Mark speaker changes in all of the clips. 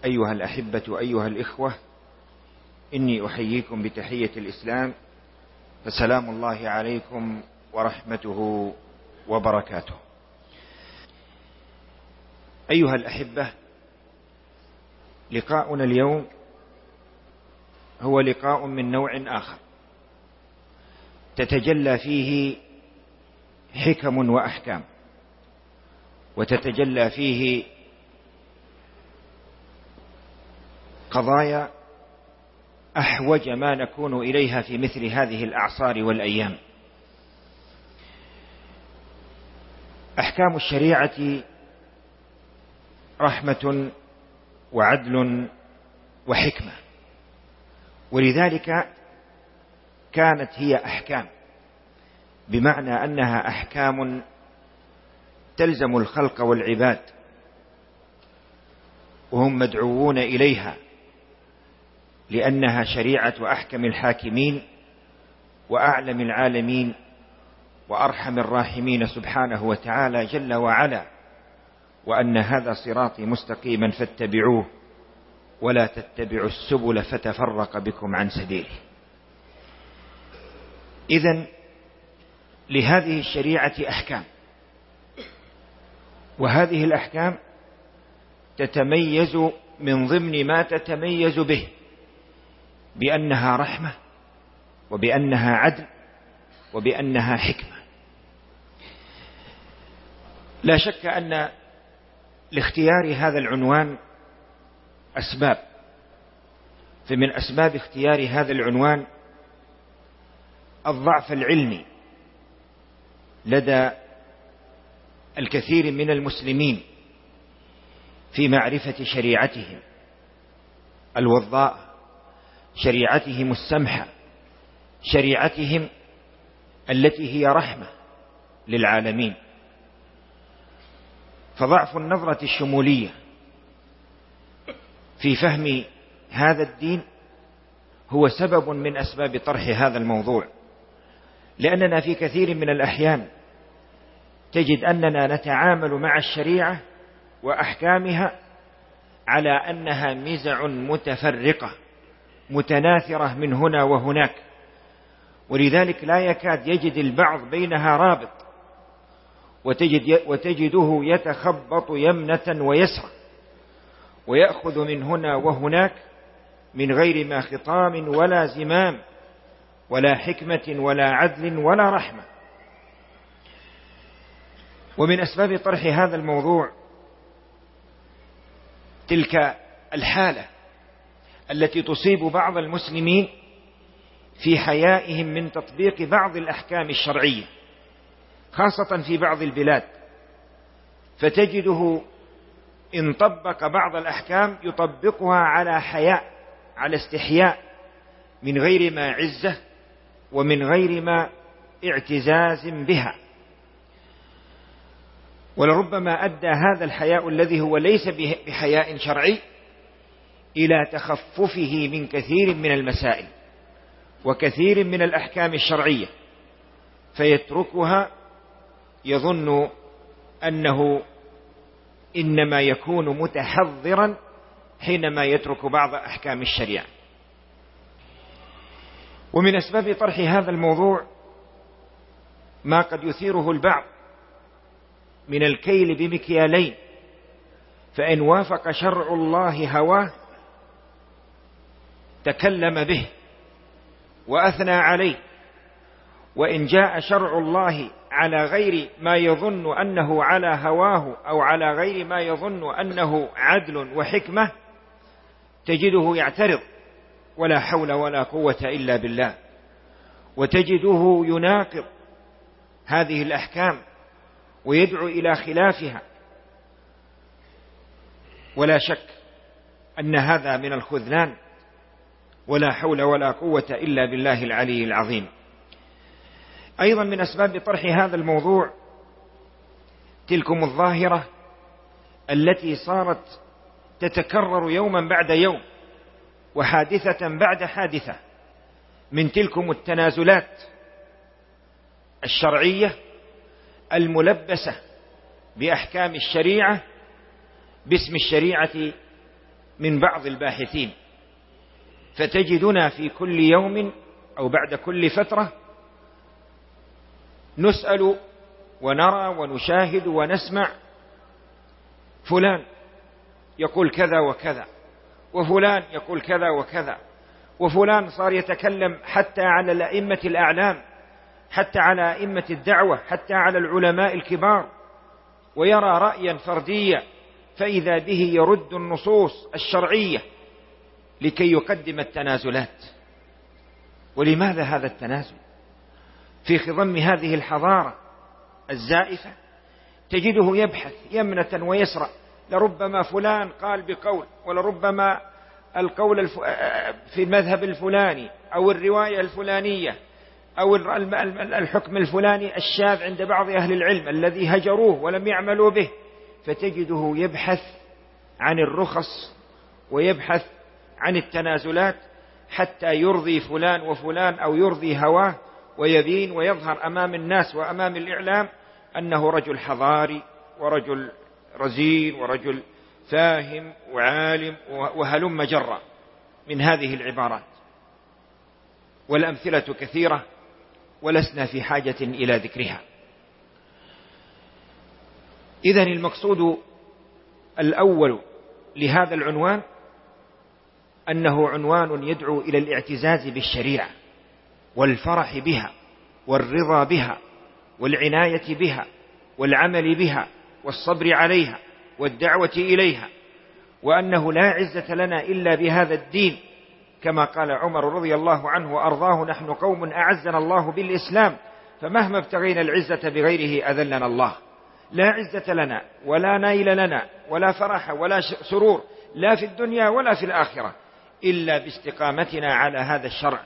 Speaker 1: أيها الأحبة، أيها الإخوة، إني أحييكم بتحية الإسلام، فسلام الله عليكم ورحمته وبركاته. أيها الأحبة، لقاؤنا اليوم هو لقاء من نوع آخر تتجلى فيه حكم وأحكام، وتتجلى فيه قضايا أحوج ما نكون إليها في مثل هذه الأعصار والأيام. أحكام الشريعة رحمة وعدل وحكمة، ولذلك كانت هي أحكام، بمعنى أنها أحكام تلزم الخلق والعباد، وهم مدعوون إليها، لأنها شريعة أحكم الحاكمين وأعلم العالمين وأرحم الراحمين سبحانه وتعالى جل وعلا، وأن هذا صراطي مستقيما فاتبعوه ولا تتبعوا السبل فتفرق بكم عن سبيله. إذن لهذه الشريعة أحكام، وهذه الأحكام تتميز من ضمن ما تتميز به بأنها رحمة، وبأنها عدل، وبأنها حكمة. لا شك أن لاختيار هذا العنوان أسباب، فمن أسباب اختيار هذا العنوان الضعف العلمي لدى الكثير من المسلمين في معرفة شريعتهم الوضاء، شريعتهم السمحة، شريعتهم التي هي رحمة للعالمين. فضعف النظرة الشمولية في فهم هذا الدين هو سبب من أسباب طرح هذا الموضوع، لأننا في كثير من الأحيان تجد أننا نتعامل مع الشريعة وأحكامها على أنها مزع متفرقة متناثرة من هنا وهناك، ولذلك لا يكاد يجد البعض بينها رابط، وتجده يتخبط يمنة ويسرى، ويأخذ من هنا وهناك من غير ما خطام ولا زمام ولا حكمة ولا عدل ولا رحمة. ومن أسباب طرح هذا الموضوع تلك الحالة التي تصيب بعض المسلمين في حيائهم من تطبيق بعض الأحكام الشرعية، خاصة في بعض البلاد، فتجده إن طبق بعض الأحكام يطبقها على حياء، على استحياء، من غير ما عزة ومن غير ما اعتزاز بها. ولربما أدى هذا الحياء الذي هو ليس بحياء شرعي إلى تخففه من كثير من المسائل وكثير من الأحكام الشرعية، فيتركها يظن أنه إنما يكون متحضرا حينما يترك بعض أحكام الشريعة. ومن أسباب طرح هذا الموضوع ما قد يثيره البعض من الكيل بمكيالين، فإن وافق شرع الله هواه تكلم به وأثنى عليه، وإن جاء شرع الله على غير ما يظن أنه على هواه أو على غير ما يظن أنه عدل وحكمة تجده يعترض ولا حول ولا قوة إلا بالله، وتجده يناقض هذه الأحكام ويدعو إلى خلافها. ولا شك أن هذا من الخذلان، ولا حول ولا قوة إلا بالله العلي العظيم. أيضا من أسباب طرح هذا الموضوع تلكم الظاهرة التي صارت تتكرر يوما بعد يوم وحادثة بعد حادثة من تلكم التنازلات الشرعية الملبسة بأحكام الشريعة باسم الشريعة من بعض الباحثين، فتجدنا في كل يوم أو بعد كل فترة نسأل ونرى ونشاهد ونسمع فلان يقول كذا وكذا، وفلان يقول كذا وكذا، وفلان صار يتكلم حتى على الأئمة الأعلام، حتى على أئمة الدعوة، حتى على العلماء الكبار، ويرى رأيا فرديا فإذا به يرد النصوص الشرعية لكي يقدم التنازلات. ولماذا هذا التنازل في خضم هذه الحضارة الزائفة؟ تجده يبحث يمنة ويسرى، لربما فلان قال بقول، ولربما القول في المذهب الفلاني أو الرواية الفلانية أو الحكم الفلاني الشاذ عند بعض أهل العلم الذي هجروه ولم يعملوا به، فتجده يبحث عن الرخص ويبحث عن التنازلات حتى يرضي فلان وفلان أو يرضي هواه، ويبين ويظهر أمام الناس وأمام الإعلام أنه رجل حضاري ورجل رزين ورجل فاهم وعالم وهلم جرا من هذه العبارات. والأمثلة كثيرة ولسنا في حاجة إلى ذكرها. إذن المقصود الأول لهذا العنوان أنه عنوان يدعو إلى الاعتزاز بالشريعة والفرح بها والرضا بها والعناية بها والعمل بها والصبر عليها والدعوة إليها، وأنه لا عزة لنا إلا بهذا الدين، كما قال عمر رضي الله عنه وأرضاه: نحن قوم أعزنا الله بالإسلام، فمهما ابتغينا العزة بغيره أذلنا الله. لا عزة لنا ولا نيل لنا ولا فرح ولا سرور لا في الدنيا ولا في الآخرة إلا باستقامتنا على هذا الشرع،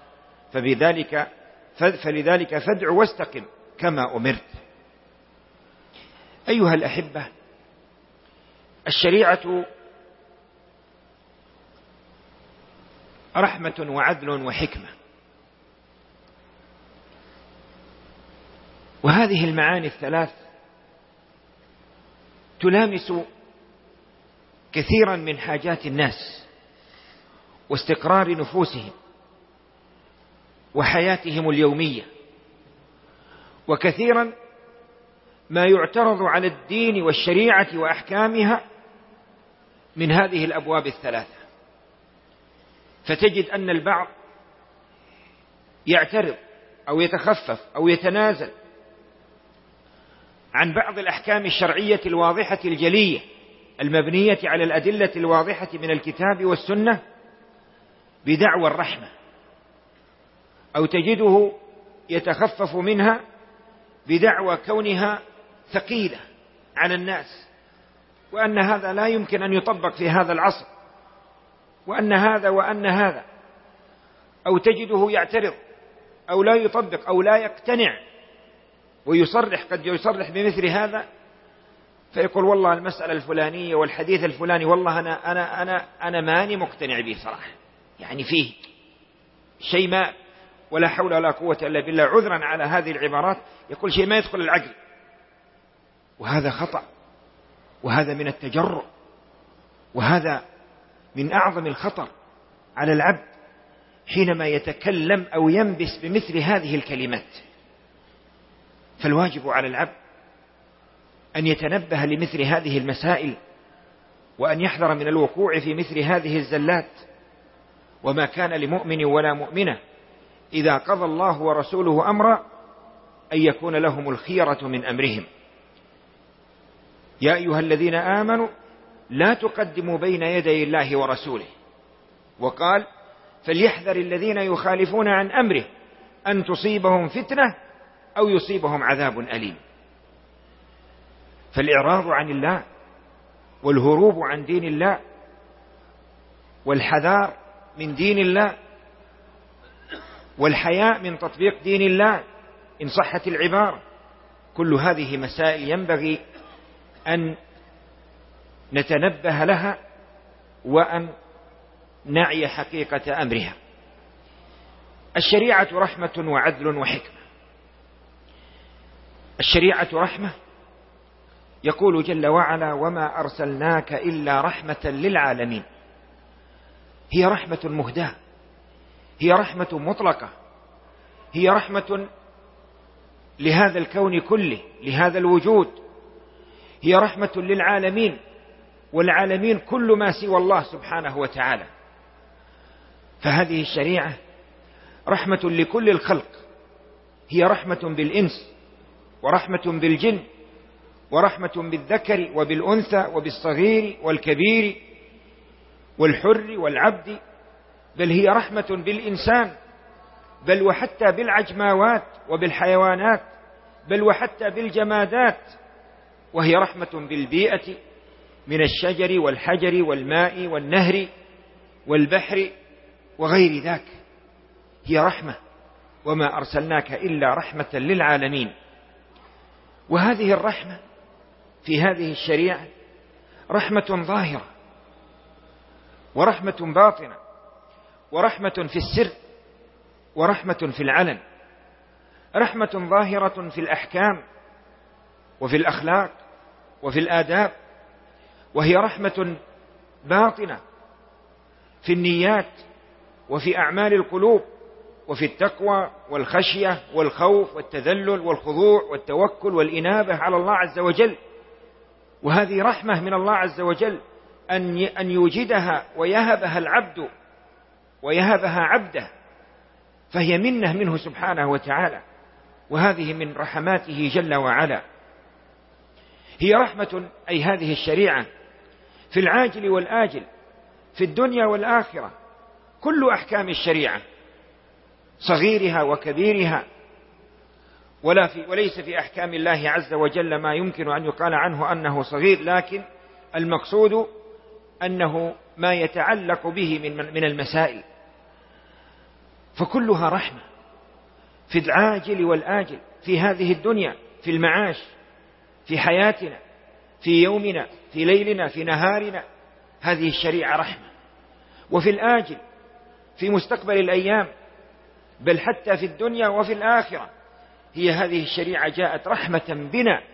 Speaker 1: فلذلك فادع واستقم كما أمرت. أيها الأحبة، الشريعة رحمة وعدل وحكمة، وهذه المعاني الثلاث تلامس كثيرا من حاجات الناس واستقرار نفوسهم وحياتهم اليومية، وكثيرا ما يعترض على الدين والشريعة وأحكامها من هذه الأبواب الثلاثة. فتجد أن البعض يعترض أو يتخفف أو يتنازل عن بعض الأحكام الشرعية الواضحة الجلية المبنية على الأدلة الواضحة من الكتاب والسنة بدعوى الرحمة، أو تجده يتخفف منها بدعوى كونها ثقيلة على الناس، وأن هذا لا يمكن أن يطبق في هذا العصر، وأن هذا، أو تجده يعترض أو لا يطبق أو لا يقتنع ويصرح، قد يصرح بمثل هذا فيقول: والله المسألة الفلانية والحديث الفلاني والله أنا ماني مقتنع به صراحة، يعني فيه شيء ما ولا حول ولا قوة إلا بالله، عذرا على هذه العبارات، يقول شيء ما يدخل العقل، وهذا خطأ، وهذا من التجرؤ، وهذا من أعظم الخطر على العبد حينما يتكلم أو ينبس بمثل هذه الكلمات. فالواجب على العبد أن يتنبه لمثل هذه المسائل، وأن يحذر من الوقوع في مثل هذه الزلات. وما كان لمؤمن ولا مؤمنة إذا قضى الله ورسوله أمرا أن يكون لهم الخيرة من أمرهم. يا أيها الذين آمنوا لا تقدموا بين يدي الله ورسوله، وقال: فليحذر الذين يخالفون عن أمره أن تصيبهم فتنة أو يصيبهم عذاب أليم. فالإعراض عن الله والهروب عن دين الله والحذار من دين الله والحياء من تطبيق دين الله إن صحت العبارة، كل هذه مسائل ينبغي أن نتنبه لها وأن نعي حقيقة أمرها. الشريعة رحمة وعدل وحكمة. الشريعة رحمة، يقول جل وعلا: وما أرسلناك إلا رحمة للعالمين. هي رحمة مهداة، هي رحمة مطلقة، هي رحمة لهذا الكون كله، لهذا الوجود، هي رحمة للعالمين، والعالمين كل ما سوى الله سبحانه وتعالى. فهذه الشريعة رحمة لكل الخلق، هي رحمة بالإنس ورحمة بالجن ورحمة بالذكر وبالأنثى وبالصغير والكبير والحر والعبد، بل هي رحمة بالإنسان، بل وحتى بالعجماوات وبالحيوانات، بل وحتى بالجمادات، وهي رحمة بالبيئة من الشجر والحجر والماء والنهر والبحر وغير ذاك، هي رحمة، وما أرسلناك إلا رحمة للعالمين. وهذه الرحمة في هذه الشريعة رحمة ظاهرة ورحمة باطنة ورحمة في السر ورحمة في العلن. رحمة ظاهرة في الأحكام وفي الأخلاق وفي الآداب، وهي رحمة باطنة في النيات وفي أعمال القلوب وفي التقوى والخشية والخوف والتذلل والخضوع والتوكل والإنابة على الله عز وجل. وهذه رحمة من الله عز وجل أن يوجدها ويهبها العبد ويهبها عبده، فهي منة منه سبحانه وتعالى، وهذه من رحماته جل وعلا. هي رحمة، أي هذه الشريعة، في العاجل والآجل، في الدنيا والآخرة، كل أحكام الشريعة صغيرها وكبيرها، وليس في أحكام الله عز وجل ما يمكن أن يقال عنه أنه صغير، لكن المقصود أنه ما يتعلق به من المسائل، فكلها رحمة في العاجل والآجل، في هذه الدنيا، في المعاش، في حياتنا، في يومنا، في ليلنا، في نهارنا، هذه الشريعة رحمة. وفي الآجل، في مستقبل الأيام، بل حتى في الدنيا وفي الآخرة، هي هذه الشريعة جاءت رحمة بنا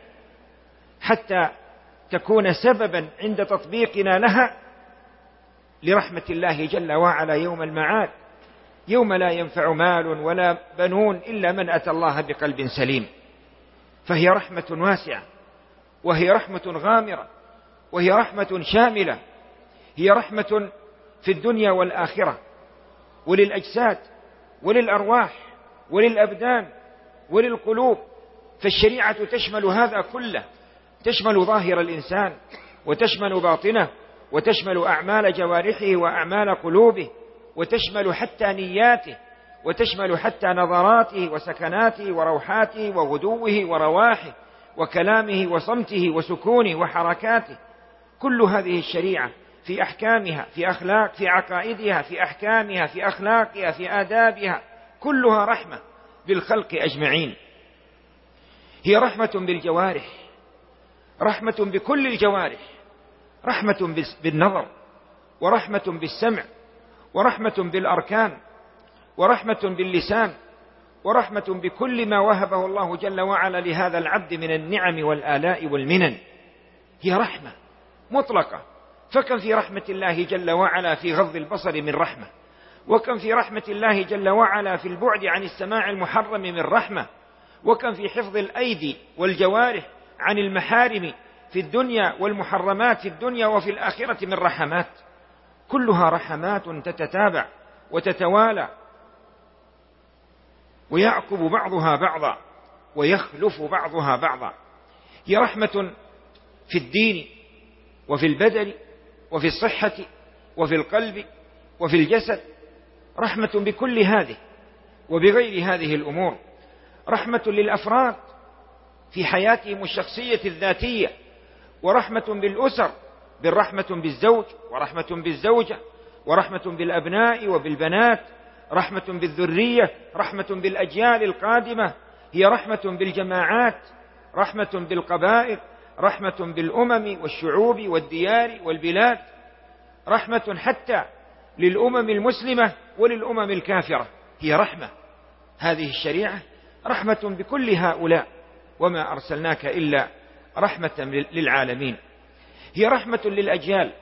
Speaker 1: حتى تكون سببا عند تطبيقنا لها لرحمة الله جل وعلا يوم المعاد، يوم لا ينفع مال ولا بنون إلا من أتى الله بقلب سليم. فهي رحمة واسعة، وهي رحمة غامرة، وهي رحمة شاملة، هي رحمة في الدنيا والآخرة، وللأجساد وللأرواح وللأبدان وللقلوب. فالشريعة تشمل هذا كله، تشمل ظاهر الإنسان وتشمل باطنه وتشمل أعمال جوارحه وأعمال قلوبه، وتشمل حتى نياته، وتشمل حتى نظراته وسكناته وروحاته وغدوه ورواحه وكلامه وصمته وسكونه وحركاته. كل هذه الشريعة في أحكامها، في عقائدها، في أحكامها، في أخلاقها، في آدابها، كلها رحمة بالخلق أجمعين. هي رحمة بالجوارح، رحمة بكل الجوارح، رحمة بالنظر، ورحمة بالسمع، ورحمة بالأركان، ورحمة باللسان، ورحمة بكل ما وهبه الله جل وعلا لهذا العبد من النعم والآلاء والمنن. هي رحمة مطلقة، فكم في رحمة الله جل وعلا في غض البصر من رحمة، وكم في رحمة الله جل وعلا في البعد عن السماع المحرم من رحمة، وكم في حفظ الأيدي والجوارح عن المحارم في الدنيا والمحرمات في الدنيا وفي الآخرة من رحمات. كلها رحمات تتتابع وتتوالى، ويعقب بعضها بعضا ويخلف بعضها بعضا. هي رحمة في الدين وفي البدن وفي الصحة وفي القلب وفي الجسد، رحمة بكل هذه وبغير هذه الأمور. رحمة للأفراد في حياتهم الشخصية الذاتية، ورحمة بالأسر، بالرحمة بالزوج ورحمة بالزوجة ورحمة بالأبناء وبالبنات، رحمة بالذرية، رحمة بالأجيال القادمة. هي رحمة بالجماعات، رحمة بالقبائل، رحمة بالأمم والشعوب والديار والبلاد، رحمة حتى للأمم المسلمة وللأمم الكافرة. هي رحمة، هذه الشريعة رحمة بكل هؤلاء، وما أرسلناك إلا رحمة للعالمين. هي رحمة للأجيال،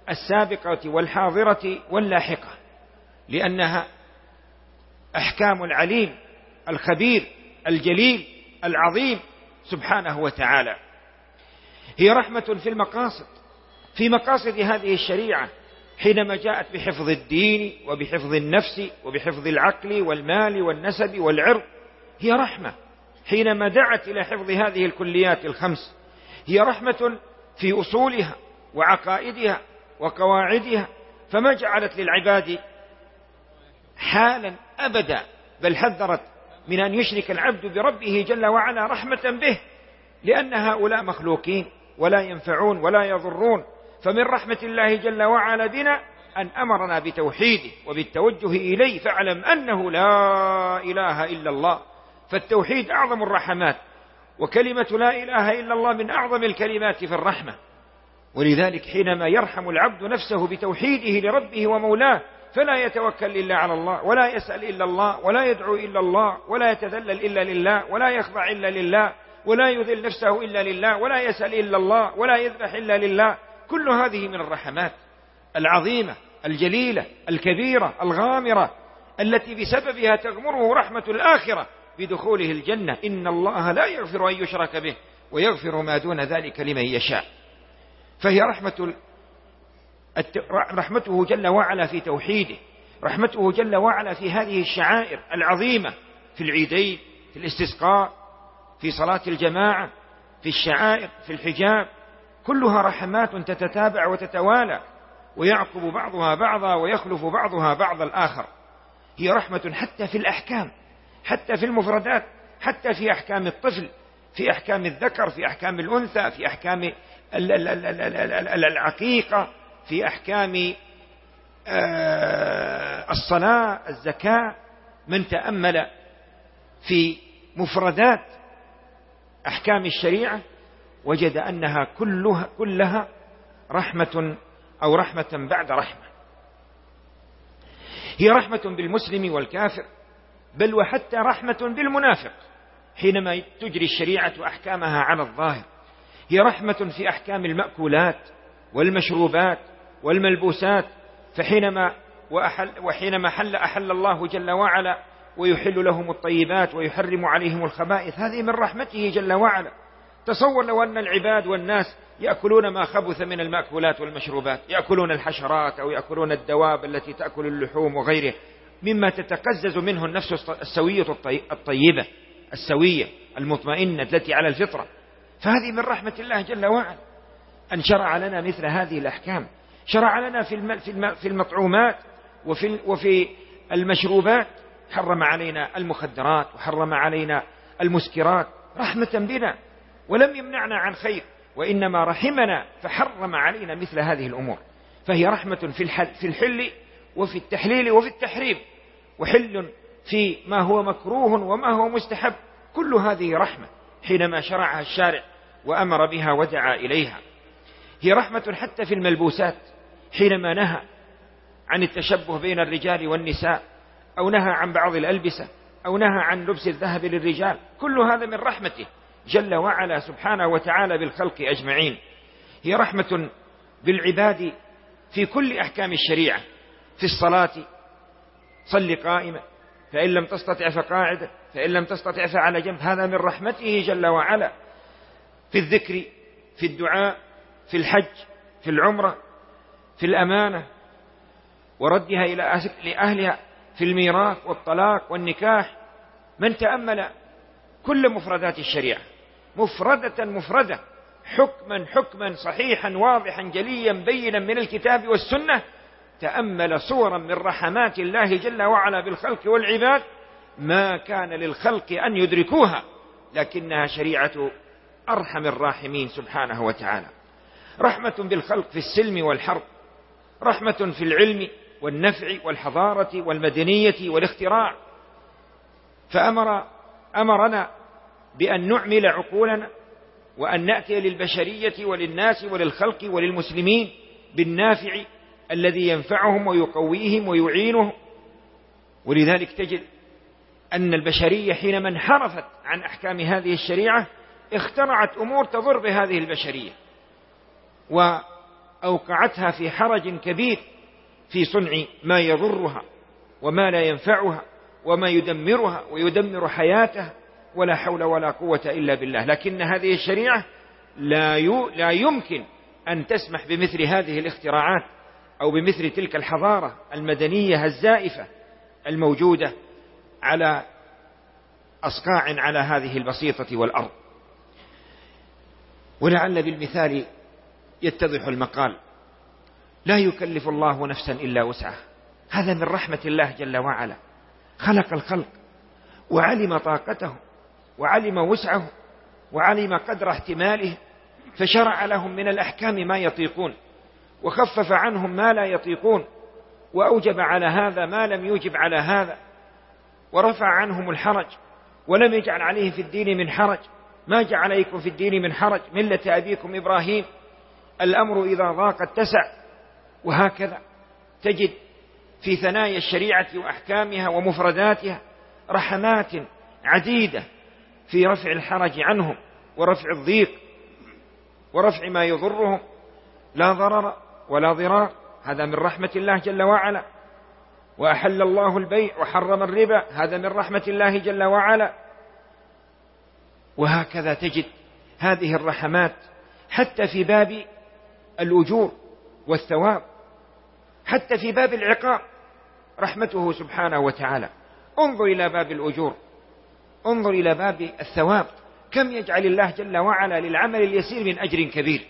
Speaker 1: السابقة والحاضرة واللاحقة، لأنها أحكام العليم الخبير الجليل العظيم سبحانه وتعالى. هي رحمة في المقاصد، في مقاصد هذه الشريعة حينما جاءت بحفظ الدين وبحفظ النفس وبحفظ العقل والمال والنسب والعرض، هي رحمة حينما دعت إلى حفظ هذه الكليات الخمس. هي رحمة في أصولها وعقائدها وقواعدها، فما جعلت للعباد حالا أبدا، بل حذرت من أن يشرك العبد بربه جل وعلا رحمة به، لأن هؤلاء مخلوقين ولا ينفعون ولا يضرون. فمن رحمة الله جل وعلا بنا أن أمرنا بتوحيده وبالتوجه إليه، فاعلم أنه لا إله إلا الله. فالتوحيد أعظم الرحمات، وكلمة لا إله إلا الله من أعظم الكلمات في الرحمة. ولذلك حينما يرحم العبد نفسه بتوحيده لربه ومولاه، فلا يتوكل إلا على الله، ولا يسأل إلا الله، ولا يدعو إلا الله، ولا يتذلل إلا لله، ولا يخضع إلا لله، ولا يذل نفسه إلا لله، ولا يسأل إلا الله، ولا يذبح إلا لله. كل هذه من الرحمات العظيمة الجليلة الكبيرة الغامرة، التي بسببها تغمره رحمة الآخرة بدخوله الجنة. إن الله لا يغفر أن يشرك به ويغفر ما دون ذلك لمن يشاء. فهي رحمته جل وعلا في توحيده، رحمته جل وعلا في هذه الشعائر العظيمة، في العيدين، في الاستسقاء، في صلاة الجماعة، في الشعائر، في الحجاب، كلها رحمات تتتابع وتتوالى، ويعقب بعضها بعضا ويخلف بعضها بعض الآخر. هي رحمة حتى في الأحكام، حتى في المفردات، حتى في أحكام الطفل، في أحكام الذكر، في أحكام الأنثى، في أحكام العقيقة، في أحكام الصلاة، الزكاة. من تأمل في مفردات أحكام الشريعة وجد أنها كلها رحمة أو رحمة بعد رحمة. هي رحمة بالمسلم والكافر، بل وحتى رحمة بالمنافق حينما تجري الشريعة أحكامها على الظاهر. هي رحمة في أحكام المأكولات والمشروبات والملبوسات، وحينما أحل الله جل وعلا ويحل لهم الطيبات ويحرم عليهم الخبائث، هذه من رحمته جل وعلا. تصور لو أن العباد والناس يأكلون ما خبث من المأكولات والمشروبات، يأكلون الحشرات أو يأكلون الدواب التي تأكل اللحوم وغيره، مما تتقزز منه النفس السوية الطيبة السوية المطمئنة التي على الفطرة. فهذه من رحمة الله جل وعلا أن شرع لنا مثل هذه الأحكام. شرع لنا في المطعومات وفي المشروبات، حرم علينا المخدرات وحرم علينا المسكرات رحمة بنا، ولم يمنعنا عن خير، وإنما رحمنا فحرم علينا مثل هذه الأمور. فهي رحمة في الحل وفي التحليل وفي التحريم، وحل في ما هو مكروه وما هو مستحب. كل هذه رحمة حينما شرعها الشارع وأمر بها ودعا إليها. هي رحمة حتى في الملبوسات حينما نهى عن التشبه بين الرجال والنساء، أو نهى عن بعض الألبسة، أو نهى عن لبس الذهب للرجال. كل هذا من رحمته جل وعلا سبحانه وتعالى بالخلق أجمعين. هي رحمة بالعباد في كل أحكام الشريعة. في الصلاة صل قائما، فإن لم تستطع فقاعدا، فإن لم تستطع فعلى جنب، هذا من رحمته جل وعلا. في الذكر، في الدعاء، في الحج، في العمرة، في الأمانة وردها إلى أهلها، في الميراث والطلاق والنكاح. من تأمل كل مفردات الشريعة مفردة حكما صحيحا واضحا جليا بينا من الكتاب والسنة، تأمل صورا من رحمات الله جل وعلا بالخلق والعباد ما كان للخلق أن يدركوها، لكنها شريعة أرحم الراحمين سبحانه وتعالى. رحمة بالخلق في السلم والحرب، رحمة في العلم والنفع والحضارة والمدنية والاختراع. فأمرنا بأن نعمل عقولنا وأن نأتي للبشرية وللناس وللخلق وللمسلمين بالنافع الذي ينفعهم ويقويهم ويعينهم. ولذلك تجد أن البشرية حينما انحرفت عن أحكام هذه الشريعة اخترعت أمور تضر بهذه البشرية أوقعتها في حرج كبير في صنع ما يضرها وما لا ينفعها وما يدمرها ويدمر حياتها، ولا حول ولا قوة إلا بالله. لكن هذه الشريعة لا يمكن أن تسمح بمثل هذه الاختراعات أو بمثل تلك الحضارة المدنية الزائفة الموجودة على أصقاع على هذه البسيطة والأرض. ولعل بالمثال يتضح المقال: لا يكلف الله نفسا إلا وسعها. هذا من رحمة الله جل وعلا، خلق الخلق وعلم طاقته وعلم وسعه وعلم قدر احتماله، فشرع لهم من الأحكام ما يطيقون، وخفف عنهم ما لا يطيقون، وأوجب على هذا ما لم يوجب على هذا، ورفع عنهم الحرج ولم يجعل عليه في الدين من حرج. ما جعل عليكم في الدين من حرج، ملة أبيكم إبراهيم. الأمر إذا ضاق اتسع. وهكذا تجد في ثنايا الشريعة وأحكامها ومفرداتها رحمات عديدة في رفع الحرج عنهم ورفع الضيق ورفع ما يضرهم، لا ضرر ولا ضرار. هذا من رحمة الله جل وعلا. وأحل الله البيع وحرم الربا، هذا من رحمة الله جل وعلا. وهكذا تجد هذه الرحمات حتى في باب الأجور والثواب، حتى في باب العقاب رحمته سبحانه وتعالى. انظر إلى باب الأجور، انظر إلى باب الثواب، كم يجعل الله جل وعلا للعمل اليسير من أجر كبير،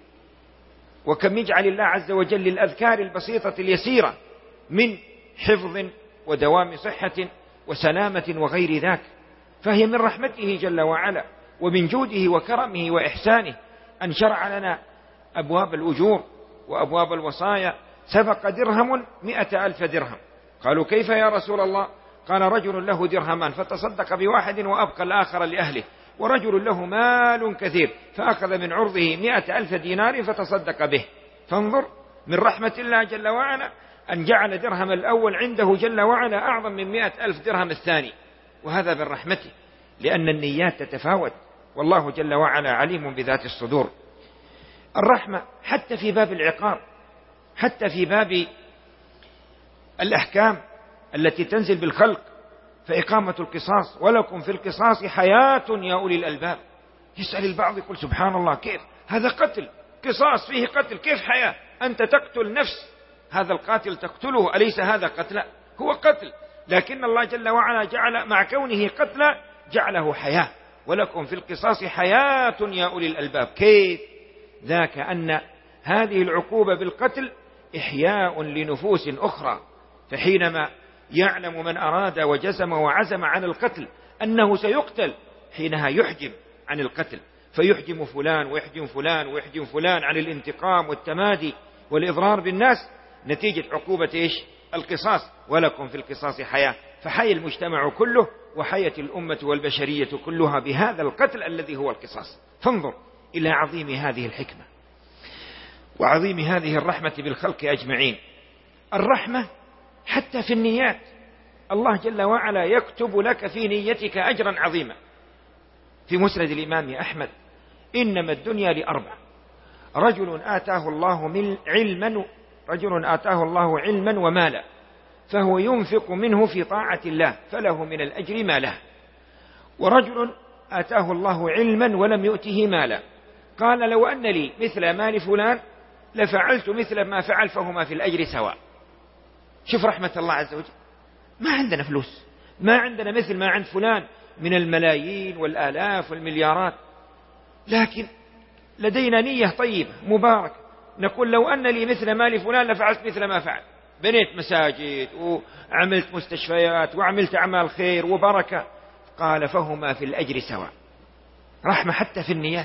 Speaker 1: وكم يجعل الله عز وجل للأذكار البسيطة اليسيرة من حفظ ودوام صحة وسلامة وغير ذاك. فهي من رحمته جل وعلا ومن جوده وكرمه وإحسانه أن شرع لنا أبواب الأجور وأبواب الوصايا. سبق درهم 100,000 درهم. قالوا: كيف يا رسول الله؟ قال: رجل له درهمان فتصدق بواحد وأبقى الآخر لأهله، ورجل له مال كثير فأخذ من عرضه 100,000 دينار فتصدق به. فانظر من رحمة الله جل وعلا أن جعل درهم الأول عنده جل وعلا أعظم من 100,000 درهم الثاني، وهذا من رحمته، لأن النيات تتفاوت، والله جل وعلا عليم بذات الصدور. الرحمة حتى في باب العقاب، حتى في باب الأحكام التي تنزل بالخلق، فإقامة القصاص: ولكم في القصاص حياة يا أولي الألباب. يسأل البعض يقول: سبحان الله، كيف هذا قتل؟ قصاص فيه قتل، كيف حياة؟ أنت تقتل نفس، هذا القاتل تقتله، أليس هذا قتل؟ هو قتل، لكن الله جل وعلا جعل مع كونه قتل جعله حياة. ولكم في القصاص حياة يا أولي الألباب. كيف؟ ذاك أن هذه العقوبة بالقتل إحياء لنفوس أخرى، فحينما يعلم من أراد وجزم وعزم عن القتل أنه سيقتل، حينها يحجم عن القتل، فيحجم فلان ويحجم فلان ويحجم فلان عن الانتقام والتمادي والإضرار بالناس، نتيجة عقوبة إيش؟ القصاص. ولكم في القصاص حياة، فحي المجتمع كله وحيت الأمة والبشرية كلها بهذا القتل الذي هو القصاص. فانظر إلى عظيم هذه الحكمة وعظيم هذه الرحمة بالخلق أجمعين. الرحمة حتى في النيات، الله جل وعلا يكتب لك في نيتك أجرا عظيما. في مسند الإمام أحمد: إنما الدنيا لأربع: رجل آتاه الله علما ومالا فهو ينفق منه في طاعة الله فله من الأجر ما له، ورجل آتاه الله علما ولم يؤته مالا قال: لو أن لي مثل مال فلان لفعلت مثل ما فعل فهما في الأجر سواء. شوف رحمة الله عز وجل، ما عندنا فلوس، ما عندنا مثل ما عند فلان من الملايين والآلاف والمليارات، لكن لدينا نية طيبة مباركة، نقول: لو أن لي مثل مال فلان لفعلت مثل ما فعل، بنيت مساجد وعملت مستشفيات وعملت أعمال خير وبركة. قال: فهما في الأجر سواء. رحمة حتى في النيات.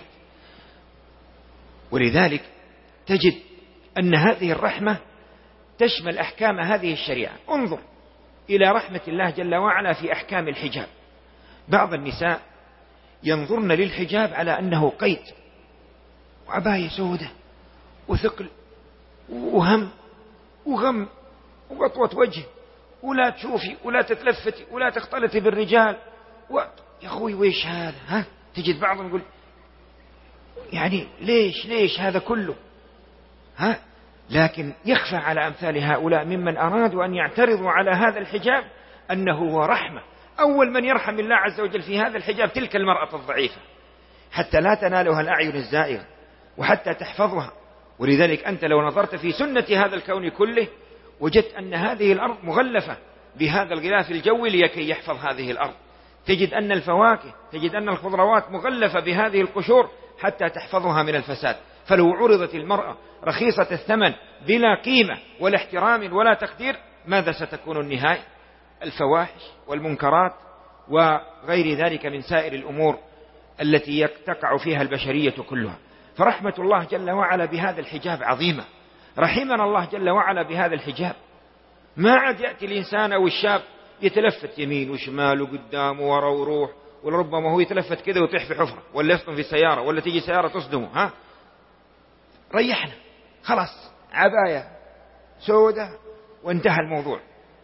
Speaker 1: ولذلك تجد أن هذه الرحمة تشمل أحكام هذه الشريعة. انظر إلى رحمة الله جل وعلا في أحكام الحجاب. بعض النساء ينظرن للحجاب على أنه قيد وعباية سودة وثقل وهم وغم وقطوة وجه، ولا تشوفي ولا تتلفتي ولا تختلطي بالرجال يا أخوي ويش هذا؟ تجد بعضهم يقول: يعني ليش هذا كله؟ لكن يخفى على أمثال هؤلاء ممن أرادوا أن يعترضوا على هذا الحجاب أنه هو رحمة. أول من يرحم الله عز وجل في هذا الحجاب تلك المرأة الضعيفة، حتى لا تنالها الأعين الزائغة وحتى تحفظها. ولذلك أنت لو نظرت في سنة هذا الكون كله وجدت أن هذه الأرض مغلفة بهذا الغلاف الجوي لكي يحفظ هذه الأرض. تجد أن الفواكه، تجد أن الخضروات مغلفة بهذه القشور حتى تحفظها من الفساد. فلو عرضت المرأة رخيصة الثمن بلا قيمة ولا احترام ولا تقدير، ماذا ستكون النهاية؟ الفواحش والمنكرات وغير ذلك من سائر الأمور التي تقع فيها البشرية كلها. فرحمة الله جل وعلا بهذا الحجاب عظيمة، رحمنا الله جل وعلا بهذا الحجاب. ما عاد يأتي الإنسان أو الشاب يتلفت يمين وشمال وقدام وراء وروح، ولربما هو يتلفت كذا ويطيح في حفرة ولا يسقط في سيارة ولا تيجي سيارة تصدمه. ريحنا خلاص، عباية سودة وانتهى الموضوع.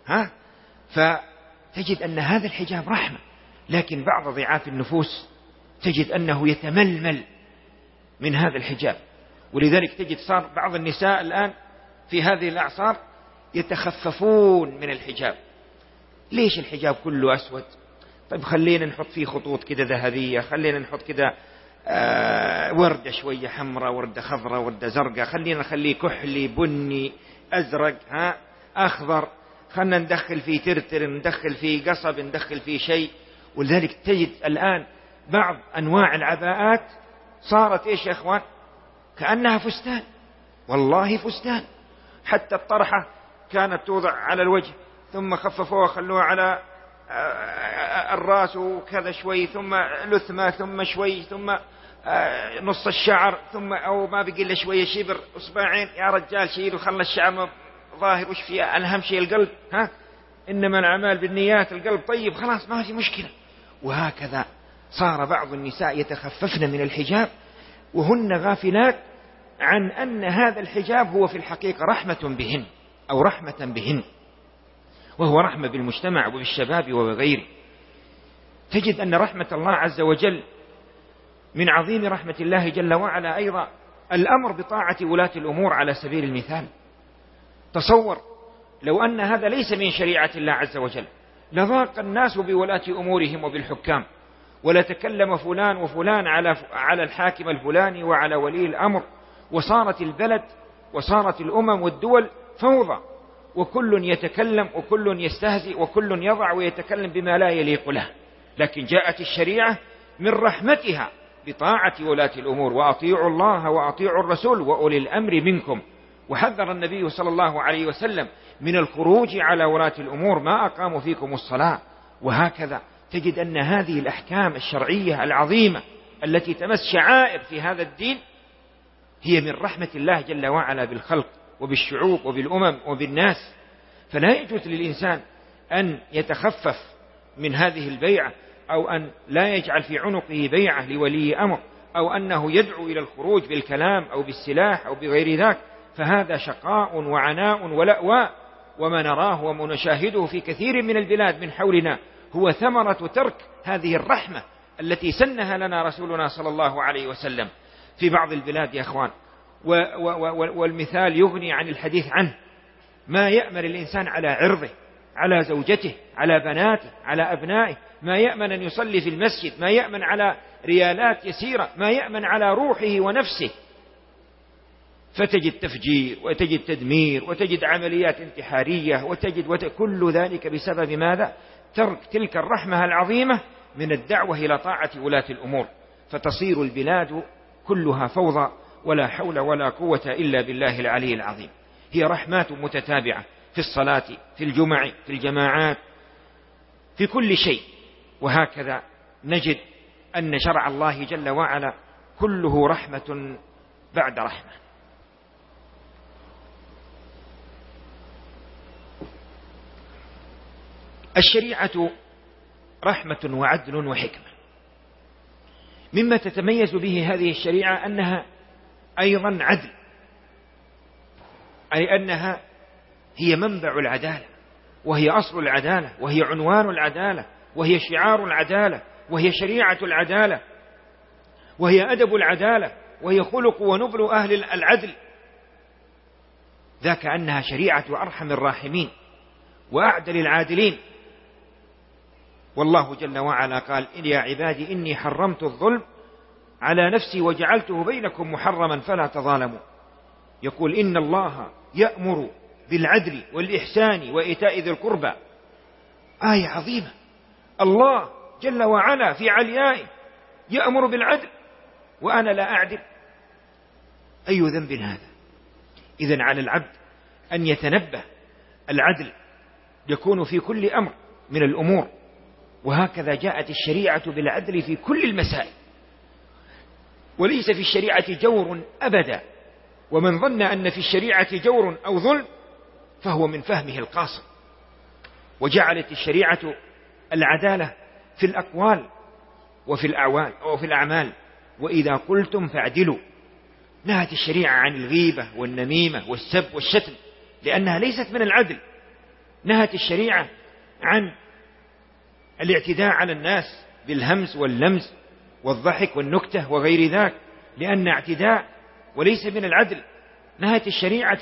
Speaker 1: فتجد أن هذا الحجاب رحمة. لكن بعض ضعاف النفوس تجد أنه يتململ من هذا الحجاب. ولذلك تجد صار بعض النساء الآن في هذه الأعصار يتخففون من الحجاب. ليش الحجاب كله أسود؟ طيب خلينا نحط فيه خطوط كده ذهبية، خلينا نحط كده وردة شوية حمراء، وردة خضراء، وردة زرقاء، خلينا نخليه كحلي بني أزرق أخضر، خلنا ندخل فيه ترتر، ندخل فيه قصب، ندخل فيه شيء. ولذلك تجد الآن بعض أنواع العباءات صارت إيش يا إخوان؟ كأنها فستان، والله فستان. حتى الطرحة كانت توضع على الوجه ثم خففوها خلوها على الرأس وكذا شوي، ثم لثمة، ثم شوي، ثم نص الشعر، ثم أو ما بقي إلا شوية شبر أصبعين. يا رجال شيل وخلنا الشعر ظاهر، وش فيه؟ أهم شيء القلب. إنما الأعمال بالنيات، القلب طيب خلاص ما في مشكلة. وهكذا صار بعض النساء يتخففن من الحجاب وهن غافلات عن أن هذا الحجاب هو في الحقيقة رحمة بهن أو رحمة بهن، وهو رحمة بالمجتمع وبالشباب وبغيره. تجد أن رحمة الله عز وجل من عظيم رحمة الله جل وعلا أيضا الأمر بطاعة ولاة الأمور على سبيل المثال. تصور لو أن هذا ليس من شريعة الله عز وجل لضاق الناس بولاة أمورهم وبالحكام، ولا تكلم فلان وفلان على الحاكم الفلاني وعلى ولي الأمر، وصارت البلد وصارت الأمم والدول فوضى، وكل يتكلم وكل يستهزئ وكل يضع ويتكلم بما لا يليق له. لكن جاءت الشريعة من رحمتها بطاعة ولاة الأمور، وأطيعوا الله وأطيعوا الرسول وأولي الأمر منكم. وحذر النبي صلى الله عليه وسلم من الخروج على ولاة الأمور ما أقاموا فيكم الصلاة. وهكذا تجد أن هذه الأحكام الشرعية العظيمة التي تمس شعائر في هذا الدين هي من رحمة الله جل وعلا بالخلق وبالشعوب وبالأمم وبالناس. فلا يجوز للإنسان أن يتخفف من هذه البيعة، أو أن لا يجعل في عنقه بيعة لولي أمر، أو أنه يدعو إلى الخروج بالكلام أو بالسلاح أو بغير ذاك. فهذا شقاء وعناء ولأواء. وما نراه وما نشاهده في كثير من البلاد من حولنا هو ثمرة ترك هذه الرحمة التي سنها لنا رسولنا صلى الله عليه وسلم. في بعض البلاد يا أخوان، والمثال يغني عن الحديث عنه، ما يأمن الإنسان على عرضه، على زوجته، على بناته، على أبنائه، ما يأمن أن يصلي في المسجد، ما يأمن على ريالات يسيرة، ما يأمن على روحه ونفسه. فتجد تفجير وتجد تدمير وتجد عمليات انتحارية وتجد كل ذلك بسبب ماذا؟ ترك تلك الرحمة العظيمة من الدعوة إلى طاعة ولاة الأمور. فتصير البلاد كلها فوضى ولا حول ولا قوة إلا بالله العلي العظيم. هي رحمات متتابعة في الصلاة، في الجمع، في الجماعات، في كل شيء. وهكذا نجد أن شرع الله جل وعلا كله رحمة بعد رحمة. الشريعة رحمة وعدل وحكمة. مما تتميز به هذه الشريعة أنها أيضا عدل، أي أنها هي منبع العدالة، وهي أصل العدالة، وهي عنوان العدالة، وهي شعار العدالة، وهي شريعة العدالة، وهي أدب العدالة، وهي خلق ونبل أهل العدل. ذاك أنها شريعة أرحم الراحمين وأعدل العادلين. والله جل وعلا قال: إن يا عبادي إني حرمت الظلم على نفسي وجعلته بينكم محرما فلا تظالموا. يقول: إن الله يأمر بالعدل والإحسان وإيتاء ذي القربى. آية عظيمة. الله جل وعلا في عليائه يأمر بالعدل وأنا لا أعدل. أي ذنب هذا؟ إذن على العبد أن يتنبه. العدل يكون في كل أمر من الأمور، وهكذا جاءت الشريعة بالعدل في كل المسائل، وليس في الشريعة جور أبدا. ومن ظن أن في الشريعة جور أو ظلم فهو من فهمه القاصر. وجعلت الشريعة العدالة في الأقوال وفي الأعمال. وإذا قلتم فاعدلوا. نهت الشريعة عن الغيبة والنميمة والسب والشتم لأنها ليست من العدل. نهت الشريعة عن الاعتداء على الناس بالهمز واللمز والضحك والنكتة وغير ذاك لأن اعتداء وليس من العدل. نهت الشريعة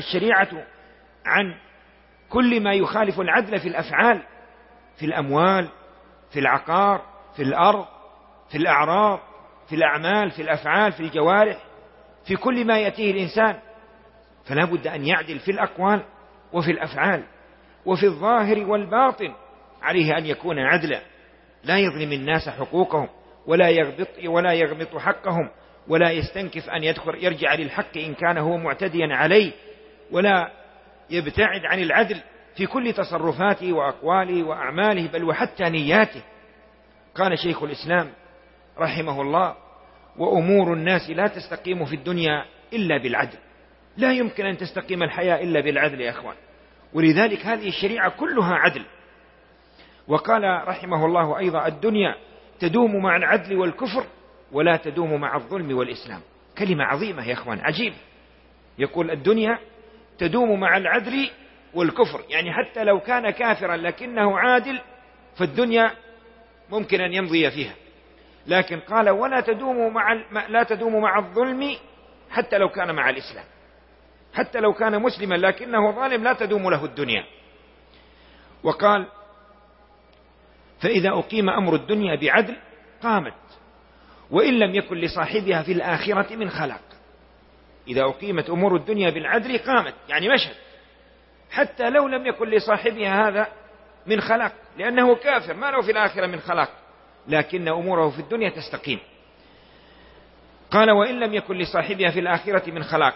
Speaker 1: عن كل ما يخالف العدل في الأفعال، في الأموال، في العقار، في الأرض، في الأعراض، في الأعمال، في الأفعال، في الجوارح، في كل ما يأتيه الإنسان. فلا بد أن يعدل في الأقوال وفي الأفعال وفي الظاهر والباطن. عليه أن يكون عدلا، لا يظلم الناس حقوقهم ولا يغبط حقهم، ولا يستنكف أن يرجع للحق إن كان هو معتديا عليه، ولا يبتعد عن العدل في كل تصرفاته وأقواله وأعماله، بل وحتى نياته. قال شيخ الإسلام رحمه الله: وأمور الناس لا تستقيم في الدنيا إلا بالعدل. لا يمكن أن تستقيم الحياة إلا بالعدل يا أخوان، ولذلك هذه الشريعة كلها عدل. وقال رحمه الله أيضا: الدنيا تدوم مع العدل والكفر ولا تدوم مع الظلم والإسلام. كلمة عظيمة يا أخوان، عجيب. يقول: الدنيا تدوم مع العدل والكفر، يعني حتى لو كان كافرا لكنه عادل فالدنيا ممكن أن يمضي فيها. لكن قال: لا تدوم مع الظلم حتى لو كان مع الإسلام. حتى لو كان مسلما لكنه ظالم لا تدوم له الدنيا. وقال: فإذا أقيم أمر الدنيا بعدل قامت، وإن لم يكن لصاحبها في الآخرة من خلاق. إذا أقيمت أمور الدنيا بالعدل قامت، يعني مشهد، حتى لو لم يكن لصاحبها هذا من خلاق، لأنه كافر ما له في الآخرة من خلاق، لكن أموره في الدنيا تستقيم. قال: وإن لم يكن لصاحبها في الآخرة من خلاق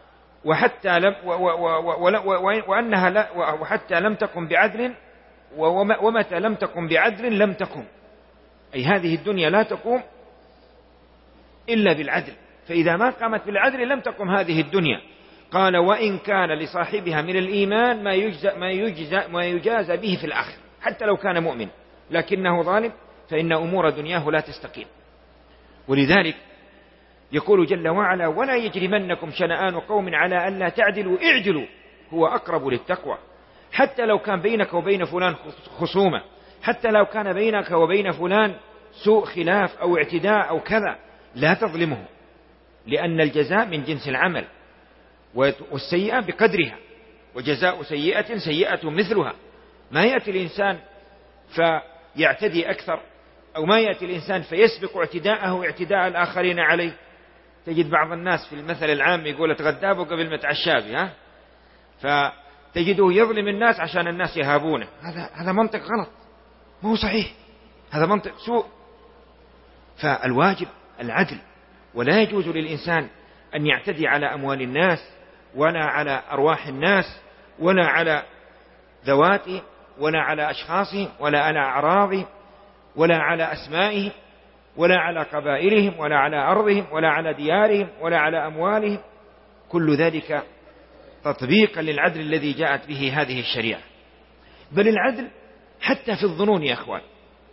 Speaker 1: وحتى لم تقم بعدل، ومتى لم تقم بعدل لم تقم، أي هذه الدنيا لا تقوم إلا بالعدل، فإذا ما قامت بالعدل لم تقم هذه الدنيا. قال: وإن كان لصاحبها من الإيمان ما يجازى به في الآخر، حتى لو كان مؤمن لكنه ظالم فإن أمور دنياه لا تستقيم. ولذلك يقول جل وعلا: ولا يجرمنكم شنآن قوم على ألا تعدلوا اعدلوا هو أقرب للتقوى. حتى لو كان بينك وبين فلان خصومة، حتى لو كان بينك وبين فلان سوء خلاف أو اعتداء أو كذا، لا تظلمه، لأن الجزاء من جنس العمل، والسيئة بقدرها، وجزاء سيئة سيئة مثلها. ما يأتي الإنسان فيعتدي أكثر، أو ما يأتي الإنسان فيسبق اعتداءه اعتداء الآخرين عليه. تجد بعض الناس في المثل العام يقول: اتغدابه قبل ما تعشابه، فتجده يظلم الناس عشان الناس يهابونه. هذا منطق غلط، ما هو صحيح، هذا منطق سوء. فالواجب العدل، ولا يجوز للإنسان أن يعتدي على أموال الناس ولا على أرواح الناس ولا على ذواتهم ولا على أشخاصهم ولا على أعراضهم ولا على أسمائهم ولا على قبائلهم ولا على أرضهم ولا على ديارهم ولا على أموالهم. كل ذلك تطبيقا للعدل الذي جاءت به هذه الشريعة. بل العدل حتى في الظنون يا أخوان،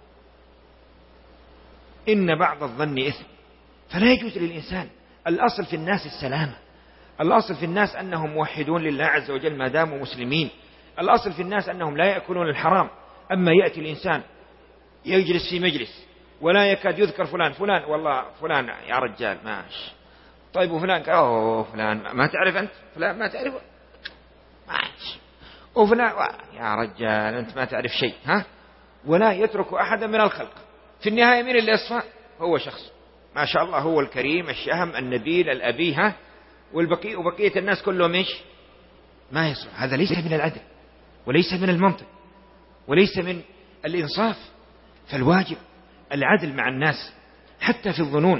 Speaker 1: إن بعض الظن إثم، فلا يجوز للإنسان. الأصل في الناس السلامة، الأصل في الناس أنهم موحدون لله عز وجل ما داموا مسلمين، الأصل في الناس أنهم لا يأكلون الحرام. أما يأتي الإنسان يجلس في مجلس ولا يكاد يذكر فلان والله فلان يا رجال ماشي، طيب وفلان فلان ما تعرف أنت فلان ما تعرفه، وفلان يا رجال أنت ما تعرف شيء ولا يترك أحدا من الخلق. في النهاية من اللي يصفى؟ هو شخص ما شاء الله هو الكريم الشهم النبيل الأبي وبقية الناس كلهم إيش؟ ما يصفى. هذا ليس من العدل وليس من المنطق وليس من الإنصاف. فالواجب العدل مع الناس حتى في الظنون.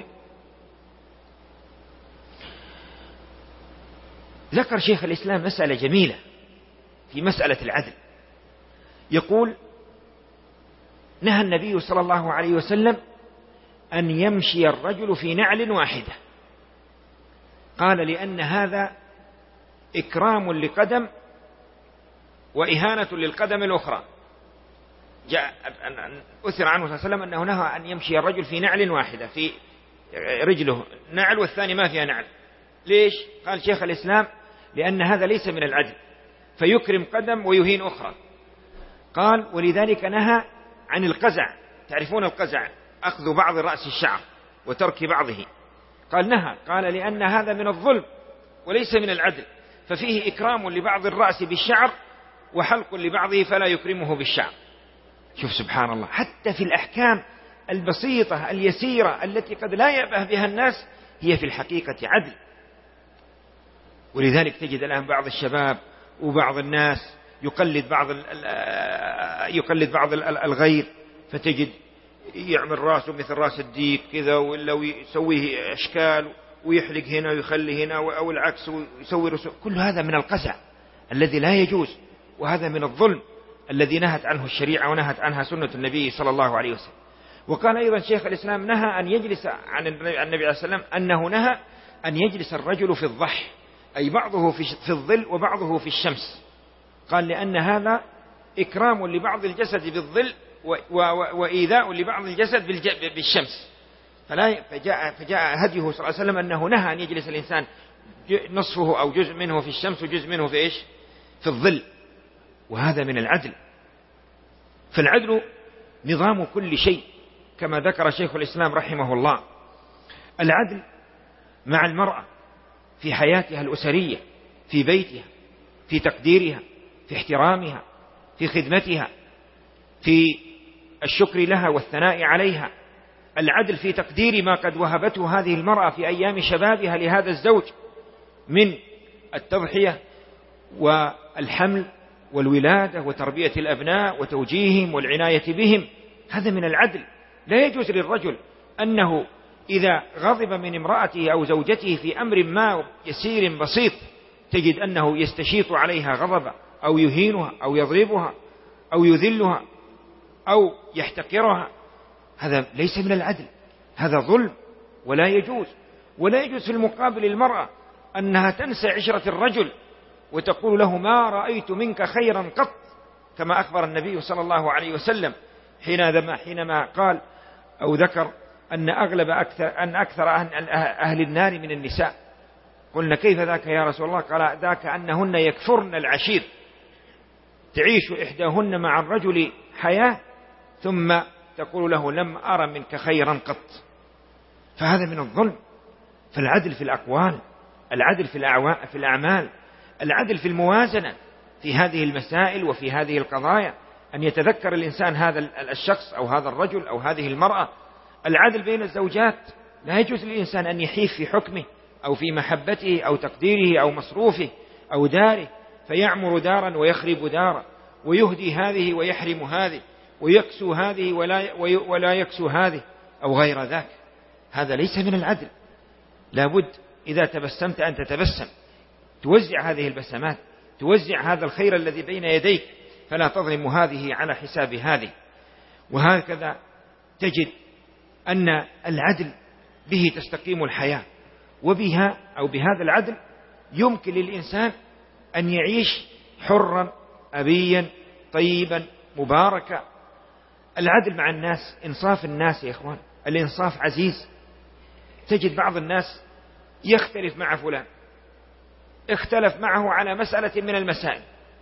Speaker 1: ذكر شيخ الإسلام مسألة جميلة في مسألة العدل، يقول: نهى النبي صلى الله عليه وسلم أن يمشي الرجل في نعل واحدة. قال: لأن هذا إكرام لقدم وإهانة للقدم الأخرى. جاء أثر عنه صلى الله عليه وسلم أنه نهى أن يمشي الرجل في نعل واحدة، في رجله نعل والثاني ما فيها نعل. ليش؟ قال شيخ الإسلام: لأن هذا ليس من العدل، فيكرم قدم ويهين أخرى. قال: ولذلك نهى عن القزع. تعرفون القزع؟ أخذ بعض رأس الشعر وترك بعضه. قال نهى، قال: لأن هذا من الظلم وليس من العدل، ففيه إكرام لبعض الرأس بالشعر وحلق لبعضه فلا يكرمه بالشعر. شوف سبحان الله، حتى في الأحكام البسيطة اليسيرة التي قد لا يأبه بها الناس هي في الحقيقة عدل. ولذلك تجد الآن بعض الشباب وبعض الناس يقلد بعض الغير، فتجد يعمل راسه مثل راس الديك كذا، ولا ويسويه أشكال ويحلق هنا ويخلي هنا، أو العكس ويسوي رسوم. كل هذا من القزع الذي لا يجوز، وهذا من الظلم الذي نهت عنه الشريعة ونهت عنها سنة النبي صلى الله عليه وسلم. وقال أيضا شيخ الإسلام: نهى أن يجلس عن النبي عليه الصلاة والسلام أنه نهى أن يجلس الرجل في الضح، أي بعضه في الظل وبعضه في الشمس. قال: لأن هذا إكرام لبعض الجسد بالظل وإيذاء لبعض الجسد بالشمس. فجاء هديه صلى الله عليه وسلم أنه نهى أن يجلس الإنسان نصفه أو جزء منه في الشمس وجزء منه في إيش؟ في الظل. وهذا من العدل. فالعدل نظام كل شيء كما ذكر شيخ الإسلام رحمه الله. العدل مع المرأة في حياتها الأسرية، في بيتها، في تقديرها، في احترامها، في خدمتها، في الشكر لها والثناء عليها. العدل في تقدير ما قد وهبته هذه المرأة في أيام شبابها لهذا الزوج من التضحية والحمل والولادة وتربية الأبناء وتوجيههم والعناية بهم. هذا من العدل. لا يجوز للرجل أنه إذا غضب من امرأته أو زوجته في أمر ما يسير بسيط تجد أنه يستشيط عليها غضبا، أو يهينها أو يضربها أو يذلها أو يحتقرها. هذا ليس من العدل، هذا ظلم ولا يجوز. ولا يجوز في المقابل المرأة أنها تنسى عشرة الرجل وتقول له: ما رأيت منك خيرا قط، كما أخبر النبي صلى الله عليه وسلم حينما قال أو ذكر أن أكثر أهل النار من النساء. قلنا: كيف ذاك يا رسول الله؟ قال: ذاك أنهن يكفرن العشير، تعيش إحداهن مع الرجل حياة ثم تقول له: لم أرى منك خيرا قط. فهذا من الظلم. فالعدل في الأقوال، العدل في الأعمال، العدل في الموازنة في هذه المسائل وفي هذه القضايا، أن يتذكر الإنسان هذا الشخص أو هذا الرجل أو هذه المرأة. العدل بين الزوجات، لا يجوز للإنسان أن يحيف في حكمه أو في محبته أو تقديره أو مصروفه أو داره، فيعمر دارا ويخرب دارا، ويهدي هذه ويحرم هذه، ويكسو هذه ولا يكسو هذه أو غير ذاك. هذا ليس من العدل. لابد إذا تبسمت أن تتبسم، توزع هذه البسمات، توزع هذا الخير الذي بين يديك، فلا تظلم هذه على حساب هذه. وهكذا تجد أن العدل به تستقيم الحياة، وبها أو بهذا العدل يمكن للإنسان أن يعيش حرا أبيا طيبا مباركا. العدل مع الناس، إنصاف الناس يا إخوان، الإنصاف عزيز. تجد بعض الناس يختلف مع فلان، اختلف معه على مسألة من المسائل،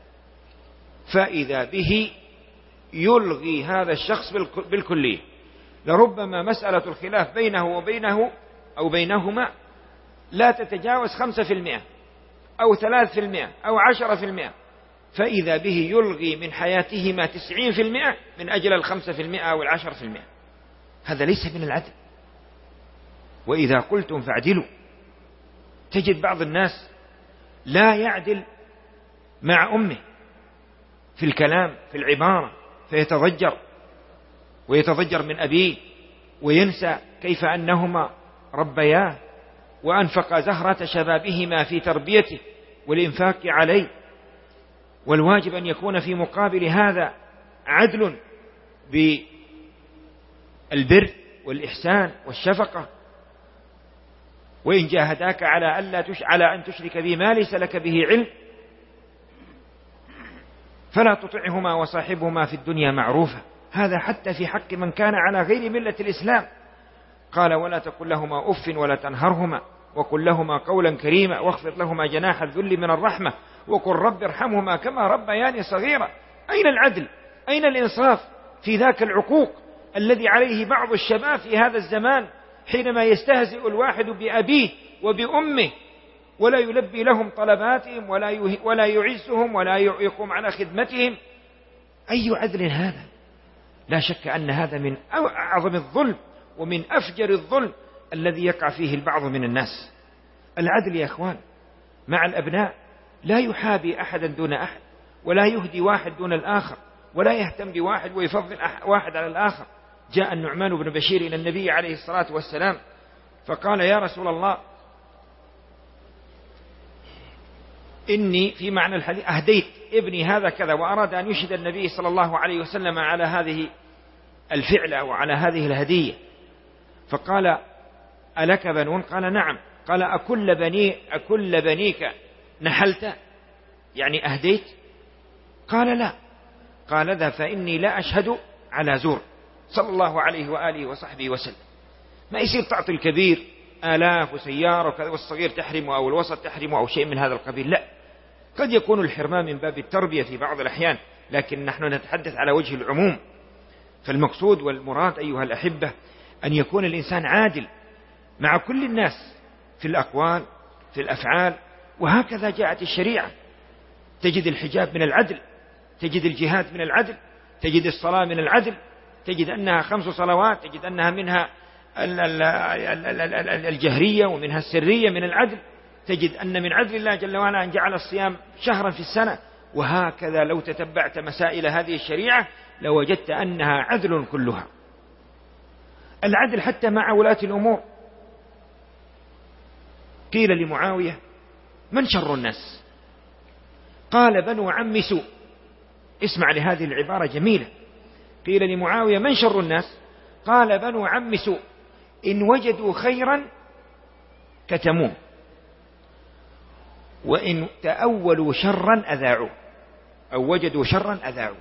Speaker 1: فإذا به يلغي هذا الشخص بالكلية. لربما مسألة الخلاف بينه وبينه أو بينهما لا تتجاوز 5%، أو 3% أو 10%، فإذا به يلغي من حياتهما 90% من أجل 5% أو 10%. هذا ليس من العدل. وإذا قلتم فاعدلوا. تجد بعض الناس لا يعدل مع أمه في الكلام في العبارة، فيتضجر ويتضجر من أبيه، وينسى كيف أنهما ربياه وأنفق زهرة شبابهما في تربيته والإنفاق عليه. والواجب أن يكون في مقابل هذا عدل بالبر والإحسان والشفقة. وإن جاهداك على أن تشرك بي ما ليس لك به علم فلا تطعهما وصاحبهما في الدنيا معروفا. هذا حتى في حق من كان على غير ملة الإسلام. قال ولا تقل لهما أف ولا تنهرهما وقل لهما قولا كريما واخفض لهما جناح الذل من الرحمة وقل رب ارحمهما كما ربياني صغيرا. أين العدل؟ أين الإنصاف في ذاك العقوق الذي عليه بعض الشباب في هذا الزمان، حينما يستهزئ الواحد بأبيه وبأمه ولا يلبي لهم طلباتهم ولا يعزهم ولا يقوم على خدمتهم؟ أي عدل هذا؟ لا شك أن هذا من أعظم الظلم ومن أفجر الظلم الذي يقع فيه البعض من الناس. العدل يا أخوان مع الأبناء لا يحابي أحدا دون أحد، ولا يهدي واحد دون الآخر، ولا يهتم بواحد ويفضل واحد على الآخر. جاء النعمان بن بشير إلى النبي عليه الصلاة والسلام فقال يا رسول الله إني في معنى الحديث أهديت ابني هذا كذا، وأراد أن يشهد النبي صلى الله عليه وسلم على هذه الفعلة وعلى هذه الهدية. فقال ألك بنون؟ قال نعم. قال أكل بنيك نحلت يعني أهديت؟ قال لا. قال ذا فإني لا أشهد على زور صلى الله عليه وآله وصحبه وسلم. ما يصير تعطي الكبير آلاف وسيارة وكذا والصغير تحرمه أو الوسط تحرمه أو شيء من هذا القبيل، لا. قد يكون الحرمان من باب التربية في بعض الأحيان، لكن نحن نتحدث على وجه العموم. فالمقصود والمراد أيها الأحبة أن يكون الإنسان عادل مع كل الناس في الأقوال في الأفعال. وهكذا جاءت الشريعة. تجد الحجاب من العدل، تجد الجهاد من العدل، تجد الصلاة من العدل، تجد أنها 5 صلوات، تجد أنها منها الجهرية ومنها السرية من العدل، تجد أن من عدل الله جل وعلا أن جعل الصيام شهرا في السنة. وهكذا لو تتبعت مسائل هذه الشريعة لوجدت أنها عدل كلها. العدل حتى مع ولاة الأمور. قيل لمعاوية من شر الناس؟ قال بنو عم سوء. اسمع لهذه العبارة جميلة. قيل لمعاوية من شر الناس؟ قال بنو عم سوء إن وجدوا خيرا كتموه وإن تأولوا شرا أذاعوا أو وجدوا شرا أذاعوا.